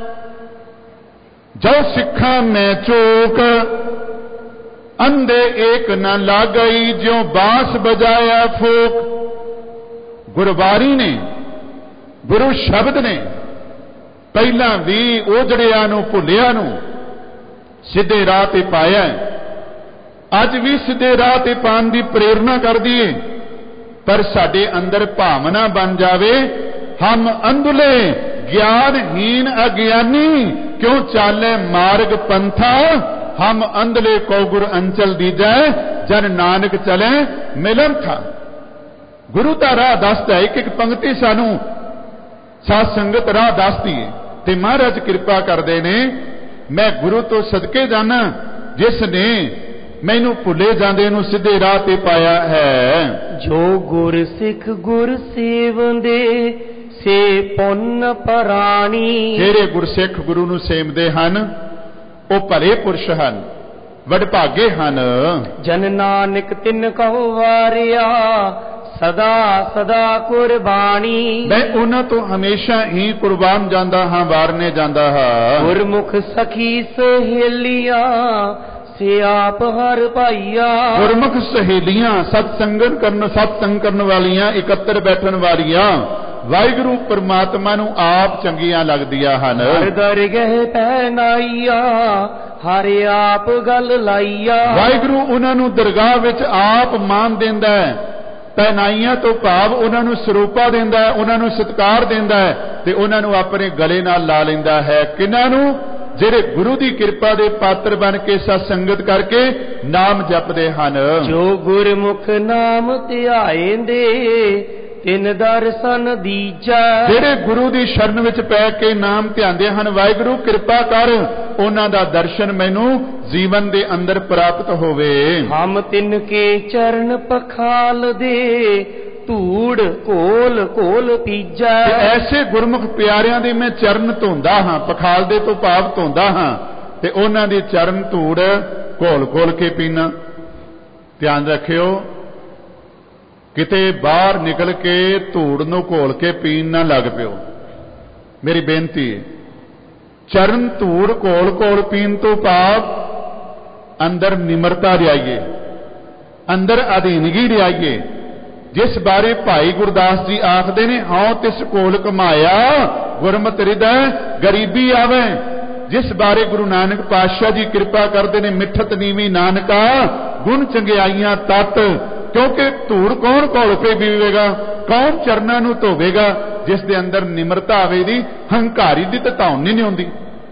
ਜੋ ਸਿੱਖਾਂ ਮੈਂ ਚੋਕ, ਅੰਧੇ ਏਕ ਨਾ ਲਾਗਈ, ਜਿਉ ਬਾਂਸ ਬਜਾਇਆ ਫੋਕ। ਗੁਰਬਾਣੀ ਨੇ, ਗੁਰੂ ਸ਼ਬਦ ਨੇ ਪਹਿਲਾਂ ਵੀ ਉਜੜਿਆਂ ਨੂੰ ਭੁੱਲਿਆਂ ਨੂੰ ਸਿੱਧੇ ਰਾਹ ਤੇ ਪਾਇਆ, ਅੱਜ ਵੀ ਸਿੱਧੇ ਰਾਹ ਤੇ ਪਾਉਣ ਦੀ ਪ੍ਰੇਰਨਾ ਕਰਦੀ ਏ। ਪਰ ਸਾਡੇ ਅੰਦਰ ਭਾਵਨਾ ਬਣ ਜਾਵੇ, ਹਮ ਅੰਧਲੇ ਗਿਆਨਹੀਨ ਅਗਿਆਨੀ, ਕਿਉਂ ਚਾਲੇ ਮਾਰਗ ਪੰਥਾ, ਹਮ ਅੰਧਲੇ ਕੋ ਗੁਰ ਅੰਚਲ ਦੀਜੈ, ਜਨ ਨਾਨਕ ਚਲੇ ਮਿਲਨ ਥਾ। ਗੁਰੂ ਦਾ ਰਾਹ ਦੱਸਦਾ, ਇੱਕ ਇੱਕ ਪੰਕਤੀ ਸਾਨੂੰ ਸਾਧ ਸੰਗਤ ਰਾਹ ਦੱਸਦੀ ਹੈ। ਤੇ ਮਹਾਰਾਜ ਕਿਰਪਾ ਕਰਦੇ ਨੇ, ਮੈਂ ਗੁਰੂ ਤੋਂ ਸਦਕੇ ਜਾਣਾ ਜਿਸ ਨੇ ਮੈਨੂੰ ਭੁੱਲੇ ਜਾਂਦੇ ਨੂੰ ਸਿੱਧੇ ਰਾਹ ਤੇ ਪਾਇਆ ਹੈ। ਜੋ ਗੁਰ ਸਿੱਖ ਗੁਰ ਸੇਵੰਦੇ, ਸੇ ਪੁੰਨ ਪਰਾਣੀ। ਜਿਹੜੇ ਗੁਰਸਿੱਖ ਗੁਰੂ ਨੂੰ ਸੇਵਦੇ ਹਨ ਉਹ ਭਲੇ ਪੁਰਸ਼ ਹਨ, ਵਡਭਾਗੇ ਹਨ। ਜਨ ਨਾਨਕ ਤਿਨ ਕਹੋ ਵਾਰਿਆ, ਸਦਾ ਸਦਾ ਕੁਰਬਾਨੀ। ਮੈਂ ਉਹਨਾਂ ਤੋਂ ਹਮੇਸ਼ਾ ਹੀ ਕੁਰਬਾਨ ਜਾਂਦਾ ਹਾਂ, ਵਾਰਨੇ ਜਾਂਦਾ ਹਾਂ। ਗੁਰਮੁਖ ਸਖੀ ਸਹੇਲੀਆਂ, ਸੇ ਆਪ ਹਰ ਭਾਈਆ। ਗੁਰਮੁਖ ਸਹੇਲੀਆਂ, ਸਤ ਸੰਗਤ ਕਰਨ, ਸਤ ਸੰਗ ਕਰਨ ਵਾਲੀਆਂ, ਇਕੱਤਰ ਬੈਠਣ ਵਾਲੀਆਂ, ਵਾਹਿਗੁਰੂ ਪਰਮਾਤਮਾ ਨੂੰ ਆਪ ਚੰਗੀਆਂ ਲੱਗਦੀਆਂ ਹਨ। ਹਰ ਦਰਗਹਿ ਪਹਿਨਾਈਆ ਹਰ ਆਪ ਗੱਲ ਲਾਈਆ। ਵਾਹਿਗੁਰੂ ਉਹਨਾਂ ਨੂੰ ਦਰਗਾਹ ਵਿੱਚ ਆਪ ਮਾਨ ਦਿੰਦਾ ਹੈ। ਪਹਿਨਾਈਆਂ ਤੋਂ ਭਾਵ ਉਹਨਾਂ ਨੂੰ ਸਰੂਪਾ ਦਿੰਦਾ ਹੈ, ਉਹਨਾਂ ਨੂੰ ਸਤਿਕਾਰ ਦਿੰਦਾ ਹੈ ਤੇ ਉਹਨਾਂ ਨੂੰ ਆਪਣੇ ਗਲੇ ਨਾਲ ਲਾ ਲੈਂਦਾ ਹੈ। ਕਿਹਨਾਂ ਨੂੰ? ਜਿਹੜੇ ਗੁਰੂ ਦੀ ਕਿਰਪਾ ਦੇ ਪਾਤਰ ਬਣ ਕੇ ਸਤ ਸੰਗਤ ਕਰਕੇ ਨਾਮ ਜਪਦੇ ਹਨ। ਜੋ ਗੁਰਮੁਖ ਨਾਮ ਧਿਆਏਂਦੇ ਤਿਨ ਦਰਸ਼ਨ ਦੀਜੈ। ਜਿਹੜੇ ਗੁਰੂ ਦੀ ਸ਼ਰਨ ਵਿੱਚ ਪੈ ਕੇ ਨਾਮ ਧਿਆਉਂਦੇ ਹਨ, ਵਾਹਿਗੁਰੂ ਕਿਰਪਾ ਕਰ ਉਹਨਾਂ ਦਾ ਦਰਸ਼ਨ ਮੈਨੂੰ ਜੀਵਨ ਦੇ ਅੰਦਰ ਪ੍ਰਾਪਤ ਹੋਵੇ। ਹਮ ਤਿਨ ਕੇ ਚਰਨ ਪਖਾਲ ਦੇ ਧੂੜ ਘੋਲ ਘੋਲ ਪੀਜੈ। ਐਸੇ ਗੁਰਮੁਖ ਪਿਆਰਿਆਂ ਦੇ ਮੈਂ ਚਰਨ ਧੋਂਦਾ ਹਾਂ, ਪਖਾਲਦੇ ਤੋਂ ਭਾਵ ਧੋਂਦਾ ਹਾਂ ਤੇ ਉਹਨਾਂ ਦੀ ਚਰਨ ਧੂੜ ਘੋਲ ਘੋਲ ਕੇ ਪੀਣਾ। ਧਿਆਨ ਰੱਖਿਓ, ਕਿਤੇ ਬਾਹਰ ਨਿਕਲ ਕੇ ਧੂੜ ਨੂੰ ਘੋਲ ਕੇ ਪੀਣ ਨਾ ਲੱਗ ਪਿਓ। ਮੇਰੀ ਬੇਨਤੀ ਹੈ, ਚਰਨ ਧੂੜ ਘੋਲ ਘੋਲ ਪੀਣ ਤੋਂ ਭਾਵ ਅੰਦਰ ਨਿਮਰਤਾ ਲਿਆਈਏ, ਅੰਦਰ ਅਧੀਨਗੀ ਲਿਆਈਏ। ਜਿਸ ਬਾਰੇ ਭਾਈ ਗੁਰਦਾਸ ਜੀ ਆਖਦੇ ਨੇ, ਹਉ ਤਿਸ ਕੋਲ ਕਮਾਇਆ ਗੁਰਮਤਿ ਹਿਰਦੈ ਗਰੀਬੀ ਆਵੇ। ਜਿਸ ਬਾਰੇ ਗੁਰੂ ਨਾਨਕ ਪਾਤਸ਼ਾਹ ਜੀ ਕਿਰਪਾ ਕਰਦੇ ਨੇ, ਮਿੱਠਤ ਨੀਵੀਂ ਨਾਨਕਾ ਗੁਣ ਚੰਗਿਆਈਆਂ ਤਤ। ਕਿਉਂਕਿ ਧੂੜ ਕੌਣ ਘੋਲ ਕੇ ਪੀਵੇਗਾ, ਕੌਣ ਚਰਨਾਂ ਨੂੰ ਧੋਵੇਗਾ? ਜਿਸ ਦੇ ਅੰਦਰ ਨਿਮਰਤਾ ਆਵੇ ਦੀ। ਹੰਕਾਰੀ ਦੀ ਤਾਂ ਧੌਣ ਨਹੀਂ ਹੁੰਦੀ।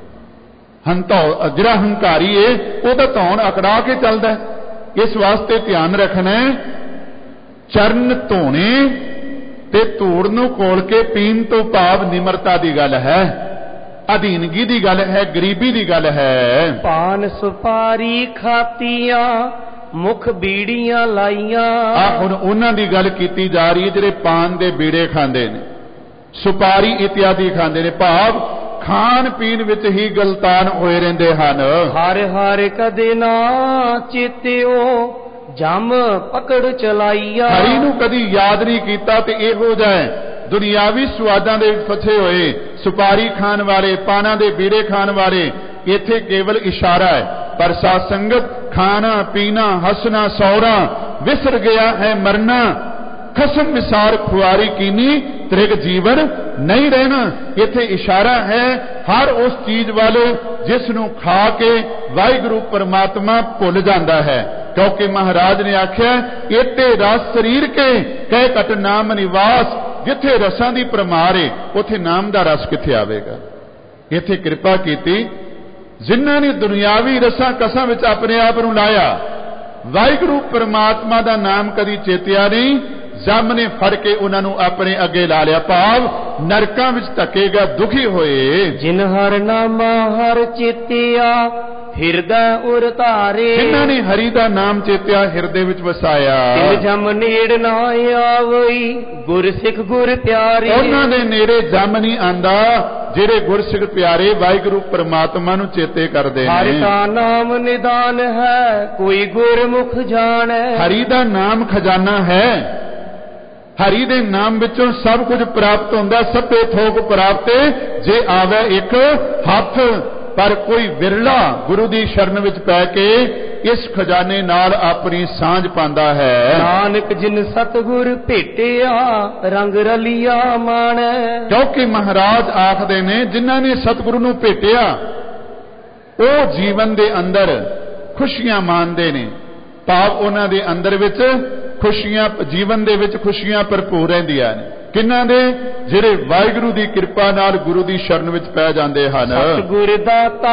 ਹੰਤੌ ਜਿਹੜਾ ਹੰਕਾਰੀ ਏ ਉਹਦਾ ਧੌਣ ਅਕੜਾ ਕੇ ਚੱਲਦਾ। ਇਸ ਵਾਸਤੇ ਧਿਆਨ ਰੱਖਣਾ, ਚਰਨ ਧੋਣੇ ਤੇ ਧੂੜ ਨੂੰ ਘੋਲ ਕੇ ਪੀਣ ਤੋਂ ਭਾਵ ਨਿਮਰਤਾ ਦੀ ਗੱਲ ਹੈ, ਅਧੀਨਗੀ ਦੀ ਗੱਲ ਹੈ, ਗਰੀਬੀ ਦੀ ਗੱਲ ਹੈ। ਪਾਨ ਸੁਪਾਰੀ ਖਾਤੀਆਂ ਮੁਖ ਬੀੜੀਆਂ ਲਾਈਆਂ। ਆ ਹੁਣ ਉਹਨਾਂ ਦੀ ਗੱਲ ਕੀਤੀ ਜਾ ਰਹੀ ਹੈ ਜਿਹੜੇ ਪਾਨ ਦੇ ਬੀੜੇ ਖਾਂਦੇ ਨੇ, ਸੁਪਾਰੀ ਇਤਿਆਦਿ ਖਾਂਦੇ ਨੇ, ਭਾਵ ਖਾਣ ਪੀਣ ਵਿੱਚ ਹੀ ਗਲਤਾਨ ਹੋਏ ਰਹਿੰਦੇ ਹਨ। ਹਰ ਹਰ ਕਦੇ ਨਾ ਚੇਤਿਓ ਜਮ ਪਕੜ ਚਲਾਈਆ। ਹਰੀ ਨੂੰ ਕਦੀ ਯਾਦ ਨਹੀਂ ਕੀਤਾ ਤੇ ਇਹੋ ਜਾਏ ਦੁਨਿਆਵੀ ਸਵਾਦਾਂ ਦੇ ਫਸੇ ਹੋਏ ਸੁਪਾਰੀ ਖਾਣ ਵਾਲੇ, ਪਾਨਾਂ ਦੇ ਬੀੜੇ ਖਾਣ ਵਾਲੇ। ਇੱਥੇ ਕੇਵਲ ਇਸ਼ਾਰਾ ਹੈ, ਪਰ ਸਾਧ ਸੰਗਤ ਖਾਣਾ ਪੀਣਾ ਹੱਸਣਾ ਸੌਰਾ ਵਿਸਰ ਗਿਆ ਹੈ ਮਰਨਾ। ਖਸਮ ਮਿਸਾਰ ਖੁਆਰੀ ਕੀਨੀ ਤ੍ਰਿਗ ਜੀਵਨ ਨਹੀਂ ਰਹਿਣਾ। ਇੱਥੇ ਇਸ਼ਾਰਾ ਹੈ ਹਰ ਉਸ ਚੀਜ਼ ਵੱਲ ਜਿਸ ਨੂੰ ਖਾ ਕੇ ਵਾਹਿਗੁਰੂ ਪਰਮਾਤਮਾ ਭੁੱਲ ਜਾਂਦਾ ਹੈ। ਕਿਉਂਕਿ ਮਹਾਰਾਜ ਨੇ ਆਖਿਆ, ਇਤੇ ਰਸ ਸਰੀਰ ਕੇ ਕਹਿ ਘਟ ਨਾਮ ਨਿਵਾਸ। ਜਿੱਥੇ ਰਸਾਂ ਦੀ ਭਰਮਾਰ ਹੈ ਉੱਥੇ ਨਾਮ ਦਾ ਰਸ ਕਿੱਥੇ ਆਵੇਗਾ? ਇੱਥੇ ਕਿਰਪਾ ਕੀਤੀ ਜਿਨ੍ਹਾਂ ਨੇ ਦੁਨਿਆਵੀ ਰਸਾਂ ਕਸਾਂ ਵਿੱਚ ਆਪਣੇ ਆਪ ਨੂੰ ਲਾਇਆ, ਵਾਹਿਗੁਰੂ ਪਰਮਾਤਮਾ ਦਾ ਨਾਮ ਕਦੀ ਚੇਤਿਆ ਨਹੀਂ। ਜਮ ਨੇ ਫੜ ਕੇ ਉਹਨਾਂ ਨੂੰ ਆਪਣੇ ਅੱਗੇ ਲਾ ਲਿਆ, ਭਾਵ ਨਰਕਾਂ ਵਿੱਚ ਧੱਕੇਗਾ ਦੁਖੀ ਹੋਏ। ਜਿਨ ਹਰ ਨਾਮਾ ਹਰ ਚੇਤਿਆ ਹਿਰਦੈ ਉਰ ਧਾਰੇ। ਜਿਨ੍ਹਾਂ ਨੇ ਹਰੀ ਦਾ ਨਾਮ ਚੇਤਿਆ, ਹਿਰਦੇ ਵਿੱਚ ਵਸਾਇਆ, ਤਿਨ ਜਮ ਨੇੜ ਨਾ ਆਵਈ ਗੁਰ ਸਿੱਖ ਗੁਰ ਪਿਆਰੇ। ਉਹਨਾਂ ਦੇ ਨੇੜੇ ਜਮ ਨਹੀਂ ਆਂਦਾ ਜਿਹੜੇ ਗੁਰਸਿੱਖ ਪਿਆਰੇ ਵਾਹਿਗੁਰੂ ਪਰਮਾਤਮਾ ਨੂੰ ਚੇਤੇ ਕਰਦੇ ਨੇ। ਹਰਿ ਦਾ ਨਾਮ ਨਿਦਾਨ ਹੈ ਕੋਈ ਗੁਰਮੁਖ ਜਾਣੈ। ਹਰੀ ਦਾ ਨਾਮ ਖਜ਼ਾਨਾ ਹੈ। ਹਰੀ ਦੇ ਨਾਮ ਵਿੱਚੋਂ ਸਭ ਕੁਝ ਪ੍ਰਾਪਤ ਹੁੰਦਾ, ਸਭੇ ਥੋਕ ਪ੍ਰਾਪਤ ਜੇ ਆਵੇ ਇੱਕ ਹੱਥ। ਪਰ ਕੋਈ ਵਿਰਲਾ ਗੁਰੂ ਦੀ ਸ਼ਰਨ ਵਿੱਚ ਪੈ ਕੇ ਇਸ ਖਜ਼ਾਨੇ ਨਾਲ ਆਪਣੀ ਸਾਂਝ ਪਾਉਂਦਾ ਹੈ। ਨਾਨਕ ਜਿਨ ਸਤਿਗੁਰ ਭੇਟਿਆ ਰੰਗ ਰਲੀਆ ਮਾਣੈ। ਕਿਉਂਕਿ ਮਹਾਰਾਜ ਆਖਦੇ ਨੇ, ਜਿਨ੍ਹਾਂ ਨੇ ਸਤਿਗੁਰੂ ਨੂੰ ਭੇਟਿਆ ਉਹ ਜੀਵਨ ਦੇ ਅੰਦਰ ਖੁਸ਼ੀਆਂ ਮਾਣਦੇ ਨੇ, ਭਾਵ ਉਹਨਾਂ ਦੇ ਅੰਦਰ ਵਿੱਚ ਖੁਸ਼ੀਆਂ, ਜੀਵਨ ਦੇ ਵਿੱਚ ਖੁਸ਼ੀਆਂ ਭਰਪੂਰ ਰਹਿੰਦੀਆਂ ਨੇ। ਕਿਹਨਾਂ ਦੇ? ਜਿਹੜੇ ਵਾਹਿਗੁਰੂ ਦੀ ਕਿਰਪਾ ਨਾਲ ਗੁਰੂ ਦੀ ਸ਼ਰਨ ਵਿੱਚ ਪੈ ਜਾਂਦੇ ਹਨ। ਸਤਿਗੁਰ ਦਾਤਾ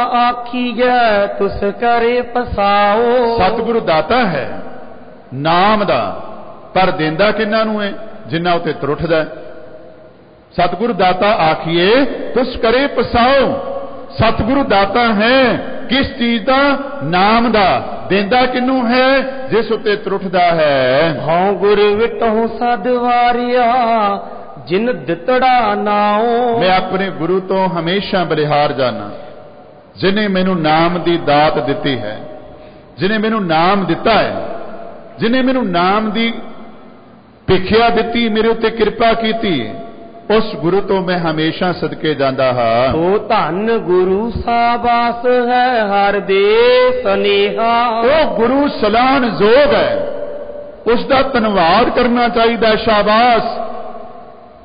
ਆਖੀਐ ਤੁਸ ਕਰੇ ਪਸਾਓ। ਸਤਿਗੁਰੂ ਦਾਤਾ ਹੈ ਨਾਮ ਦਾ, ਪਰ ਦਿੰਦਾ ਕਿਹਨਾਂ ਨੂੰ ਹੈ? ਜਿਨ੍ਹਾਂ ਉਤੇ ਤਰੁੱਠਦਾ। ਸਤਿਗੁਰੂ ਦਾਤਾ ਆਖੀਏ ਤੁਸ ਕਰੇ ਪਸਾਓ। ਸਤਿਗੁਰੂ ਦਾਤਾ ਹੈ ਕਿਸ ਚੀਜ਼ ਦਾ? ਨਾਮ ਦਾ। ਦੇਂਦਾ ਕਿਨੂੰ ਹੈ? ਜਿਸ ਉਤੇ ਤਰੁੱਠਦਾ ਹੈ। ਹਉ ਗੁਰ ਵਿਟਹੁ ਸਦ ਵਾਰਿਆ ਜਿਨ ਦਿੱਤੜਾ ਨਾਉ। ਮੈਂ ਆਪਣੇ ਗੁਰੂ ਤੋਂ ਹਮੇਸ਼ਾ ਬਲਿਹਾਰ ਜਾਣਾ, ਜਿਨੇ ਮੈਨੂੰ ਨਾਮ ਦੀ ਦਾਤ ਦਿੱਤੀ ਹੈ, ਜਿਨੇ ਮੈਨੂੰ ਨਾਮ ਦਿੱਤਾ ਹੈ, ਜਿਨੇ ਮੈਨੂੰ ਨਾਮ ਦੀ ਭਿਖਿਆ ਦਿੱਤੀ, ਮੇਰੇ ਉੱਤੇ ਕਿਰਪਾ ਕੀਤੀ, ਉਸ ਗੁਰੂ ਤੋਂ ਮੈਂ ਹਮੇਸ਼ਾ ਸਦਕੇ ਜਾਂਦਾ ਹਾਂ। ਉਹ ਧੰਨ ਗੁਰੂ ਸਾਬਾਸ ਹੈ ਹਰ ਦੇ ਸਨੇਹਾ। ਉਹ ਗੁਰੂ ਸਲਾਹਨ ਯੋਗ ਹੈ, ਉਸ ਦਾ ਧੰਨਵਾਦ ਕਰਨਾ ਚਾਹੀਦਾ। ਸ਼ਾਬਾਸ਼,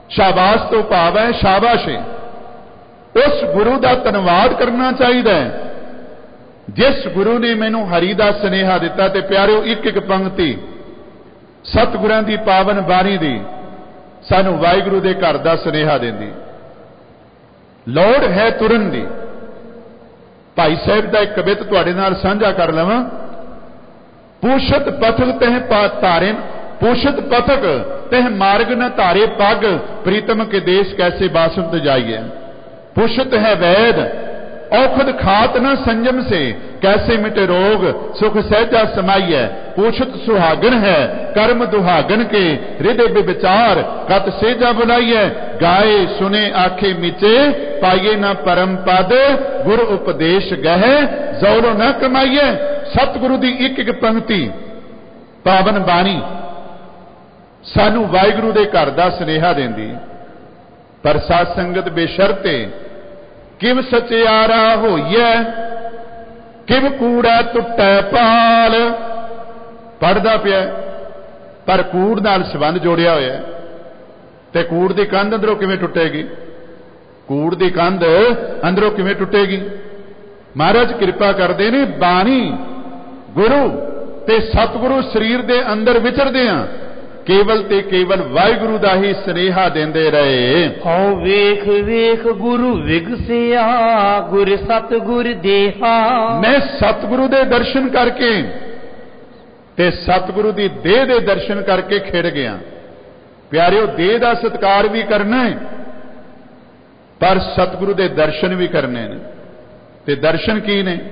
शाबाश तो भाव है शाबाश है, उस गुरु का धन्यवाद करना चाहिए जिस गुरु ने मैनू हरि का सुनेहा दिता। ते प्यारिओ एक एक पंक्ति सतगुरां दी पावन बाणी दी सानू वाहिगुरु दे घर दा सुनेहा देंदी। लोड़ है तुरन दी। भाई साहब का एक कवित तुहाडे नाल साझा कर लवां। पूछत पथक तह तारे पूछत पथक तह मार्ग न तारे पग, प्रीतम के देश कैसे बासंत जाइए। पूछत है वैद औखद खात न संयम से, कैसे मिटे रोग सुख सहजा समाइए। पूछत सुहागन है कर्म दुहागन के, हृदय विचार कत सेजा बुलाइए। गाए सुने आखे मिचे, पाइए न परम पद, गुरु उपदेश गहे जोरो न कमाइए। सतगुरु की एक एक पंक्ति पावन बाणी सानू वाहिगुरु दे घर दा सुनेहा देंदी। पर साध संगत बेशर्ते किव सचियारा होइए, किव कूड़ा टुटै पाल। पढ़दा पिया पर कूड़ नाल संबंध जोड़िया होया, ते कूड़ दी कंध अंदरों किवें टुटेगी? कूड़ दी कंध अंदरों किवें टुटेगी? महाराज कृपा करदे ने बाणी गुरु ते सतगुरु शरीर दे अंदर विचरदे आ, केवल ते केवल वाहिगुरु दा ही स्नेहा देंदे रहे। हौ वेख वेख गुरु विगसिया, गुर सतगुर देहा। मैं सतगुरु दे दर्शन करके ते सतगुरु दी देह दे दर्शन करके खिड़ गया। प्यारिओ देह दा सत्कार भी करना है, पर सतगुरु दे दर्शन भी करने ने। ते दर्शन की ने?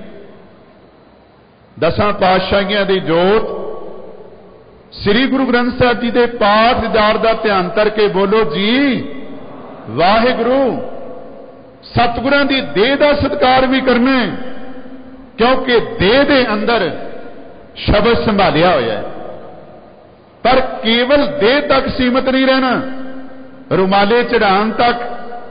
दसां पातशाहियां दी जोत श्री गुरु ग्रंथ साहिब जी के पाठ जार का ध्यान करके बोलो जी वाहिगुरु। सतगुरां दी देह का सत्कार भी करना है, क्योंकि देह दे अंदर शब्द संभालिया होया है। पर केवल देह तक सीमित नहीं रहना, रुमाले चढ़ाण तक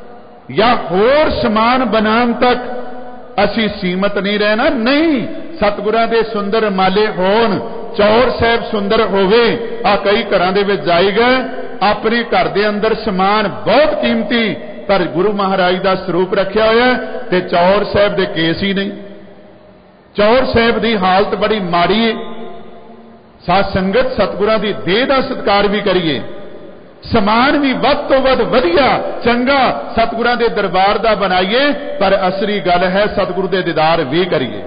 या होर समान बनाने तक असी सीमित नहीं रहना। नहीं, सतगुरां दे सुंदर रुमाले होण, चौर साहब सुंदर होवे। आ कई घरां दे विच जाई गए, अपने घर दे अंदर समान बहुत कीमती, पर गुरु महाराज का स्वरूप रखिया होया ते चौर साहब दे केस ही नहीं। चौर साहब की हालत बड़ी माड़ी है। साध संगत सतगुरां दी देह दा सत्कार भी करिए, समान भी वध तो वध वधिया चंगा सतगुरां दे दरबार दा बनाइए, पर असली गल है सतगुरु दे दीदार भी करिए,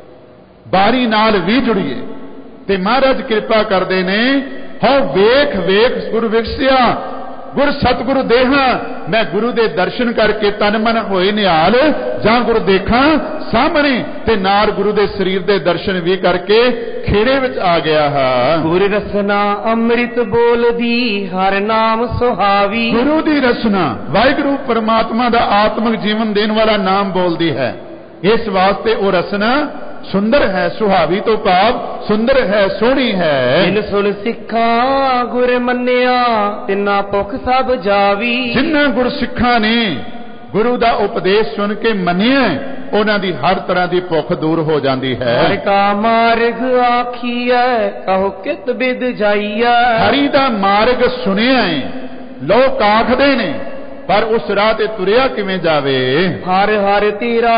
बारी नाल भी जुड़िए। ते महाराज कृपा करते ने, हो वेख वेख गुरु विगसिया, गुर सतगुरु देहा। मैं गुरु दे दर्शन करके तन मन होए निहाल, जां गुरु देखा सामने ते नार गुरु दे शरीर दे दर्शन भी करके खेड़े विच आ गया हा। गुर रसना अमृत बोल दी, हर नाम सुहावी। गुरु दी रसना वाहिगुरु परमात्मा दा आत्मिक जीवन देने वाला नाम बोलती है। इस वास्ते वो रसना सुंदर है, सुहावी तो भाव सुंदर है, सोहनी है। जिन सुन सिखा गुर मन्निया, तिन्ना भुख सब जावी। जिन्ना गुर सिखा ने गुरु दा उपदेश सुन के मन्निया, उन्हां दी हर तरह की भुख दूर हो जाती है। हर का मार्ग आखिए, कहो कित बिद जाइए। हरि दा मार्ग सुनिया है, लोग आखदे ने, पर उस राह ते तुरिया किवें जावे। हर हर तेरा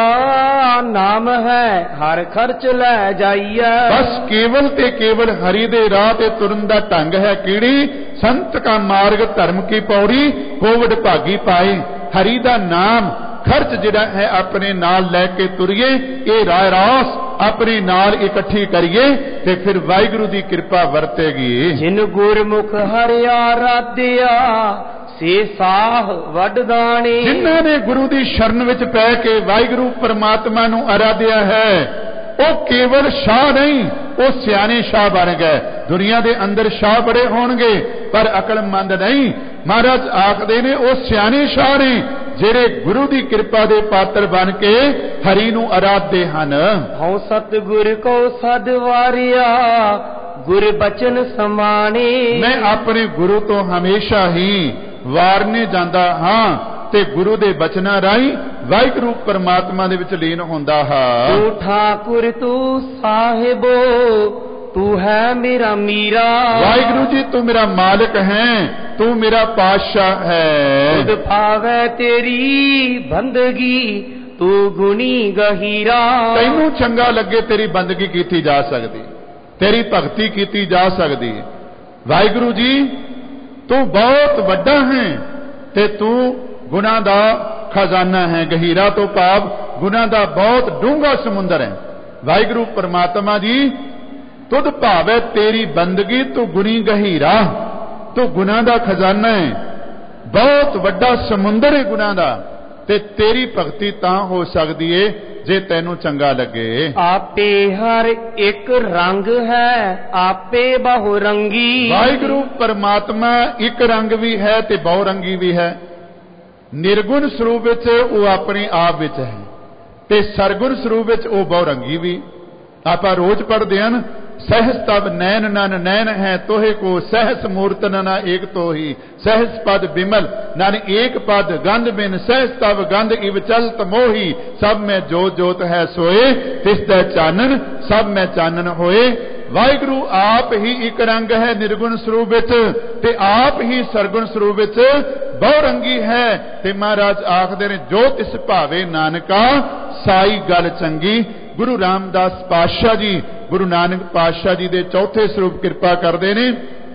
नाम है, हर खर्च ले जाइए। बस केवल ते केवल हरि दे राह ते तुरन दा ढंग है कीड़ी। संत का मार्ग धर्म की पौड़ी, कोवड भागी पाए। हरि दा नाम खर्च जिहड़ा है अपने नाल लैके तुरिए, ये राय रास अपने नाल इकट्ठी करिए, ते फिर वाहिगुरु दी कृपा वरतेगी। जिन गुरमुख हरि आराध्या, से साह वडदाने। जिन्हां ने गुरु दी शरण विच पै के वाहिगुरु परमात्मा नूं आराध्या है, वो केवल शाह नहीं, वो सियाने शाह बन गए। दुनिया दे अंदर शाह बड़े होणगे, पर अकलमंद नहीं। महाराज आखदे ने वो सियाने शाह ने जेड़े गुरु दी कृपा दे पात्र बन के हरि नूं आराधदे हन। हौ सतगुर को सदवारिया, गुर बचन समाने। मैं अपने गुरु तो हमेशा ही वारने जांदा हां, ते गुरु दे बचना राही वाहिगुरु परमात्मा दे विच लीन होंदा हा। तू ठाकुर तू साहिबो, तू है मेरा मीरा। वाहिगुरु जी तू मेरा मालिक है, तू मेरा पातशाह है। तुध भावै तेरी बंदगी तू गुणी गहीरा। तैनू चंगा लगे तेरी बंदगी की जा सकती, तेरी भगती की जा सकती। वाहिगुरु जी तू बहुत वड्डा है ते तू गुना दा खजाना है। गहीरा तो भाव गुना दा बहुत डूंगा समुंदर है। वाहिगुरु परमात्मा जी तुद भावे तेरी बंदगी तू गुणी गहीरा, तू गुना दा खजाना है, बहुत वड्डा समुंदर है गुना दा, ते तेरी भगती तां हो सकती है जे तैनू चंगा लगे। आपे हर एक रंग है आपे बहुरंगी। वाहिगुरु परमात्मा एक रंग भी है ते बहुरंगी भी है। निर्गुण स्वरूप विच वो अपने आप विच है ते सरगुण स्वरूप विच वो बहुरंगी भी। आपां रोज पढ़दे हन सहस तब नैन नन नैन है तोहे को, सहस मूर्त नना एक तो ही, सहस पद बिमल नन एक पद गंध बिन, सहस तब गंध इव चलत मोही, सब में जोत जोत है सोए, तिसदै चानन सब में चानन होए। वाहिगुरु आप ही एक रंग है निर्गुण स्वरूप विच ते आप ही सरगुण स्वरूप विच बहुरंगी है। ते महाराज आखदे ने जो तिस भावे नानका साई गल चंगी। गुरु रामदास पातशाह जी गुरु नानक पातशाह जी दे चौथे स्वरूप कृपा करते ने,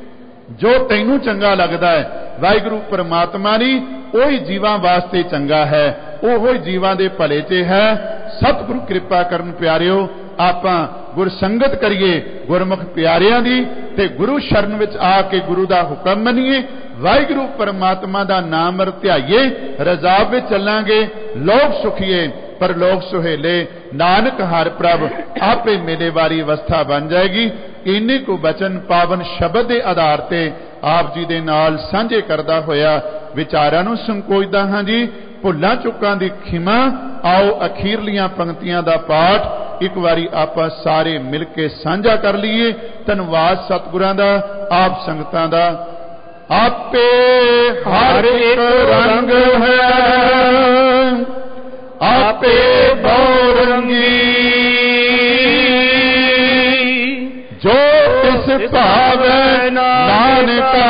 जो तैनू चंगा लगता है वाहिगुरु परमात्मा नी ओही जीवां वास्ते चंगा है, ओहो जीवां दे भले च है। सतगुरु कृपा करन प्यारिओ आपां गुर संगत करिए गुरमुख प्यारियां दी ते गुरु शरण विच आके गुरु दा हुक्म मनीए, वाहिगुरु परमात्मा दा नाम ध्याइए, रजा विच चलांगे, लोक सुखीए पर लोक सुहेले। नानक हर प्रभ आपे मेले वारी अवस्था बन जाएगी। इन्ने को बचन पावन शब्द के आधार ते आप जी दे नाल सांझे करदा होया विचारां नूं संकोचदा हां जी। भुल्लां चुकां दी खिमा। आओ अखीरलियां पंक्तियां दा पाठ एक बारी आपां सारे मिल के सांझा कर लीए। धन्नवाद सतगुरां दा, आप संगतां दा। आपे हर एक रंग है आपे बहुरंगी, जो तिस भावे नानका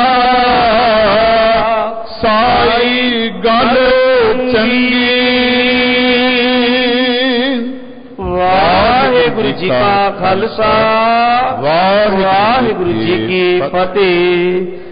साई गल चंगी। वाहिगुरु जी का खालसा वाहिगुरु जी की फतेह।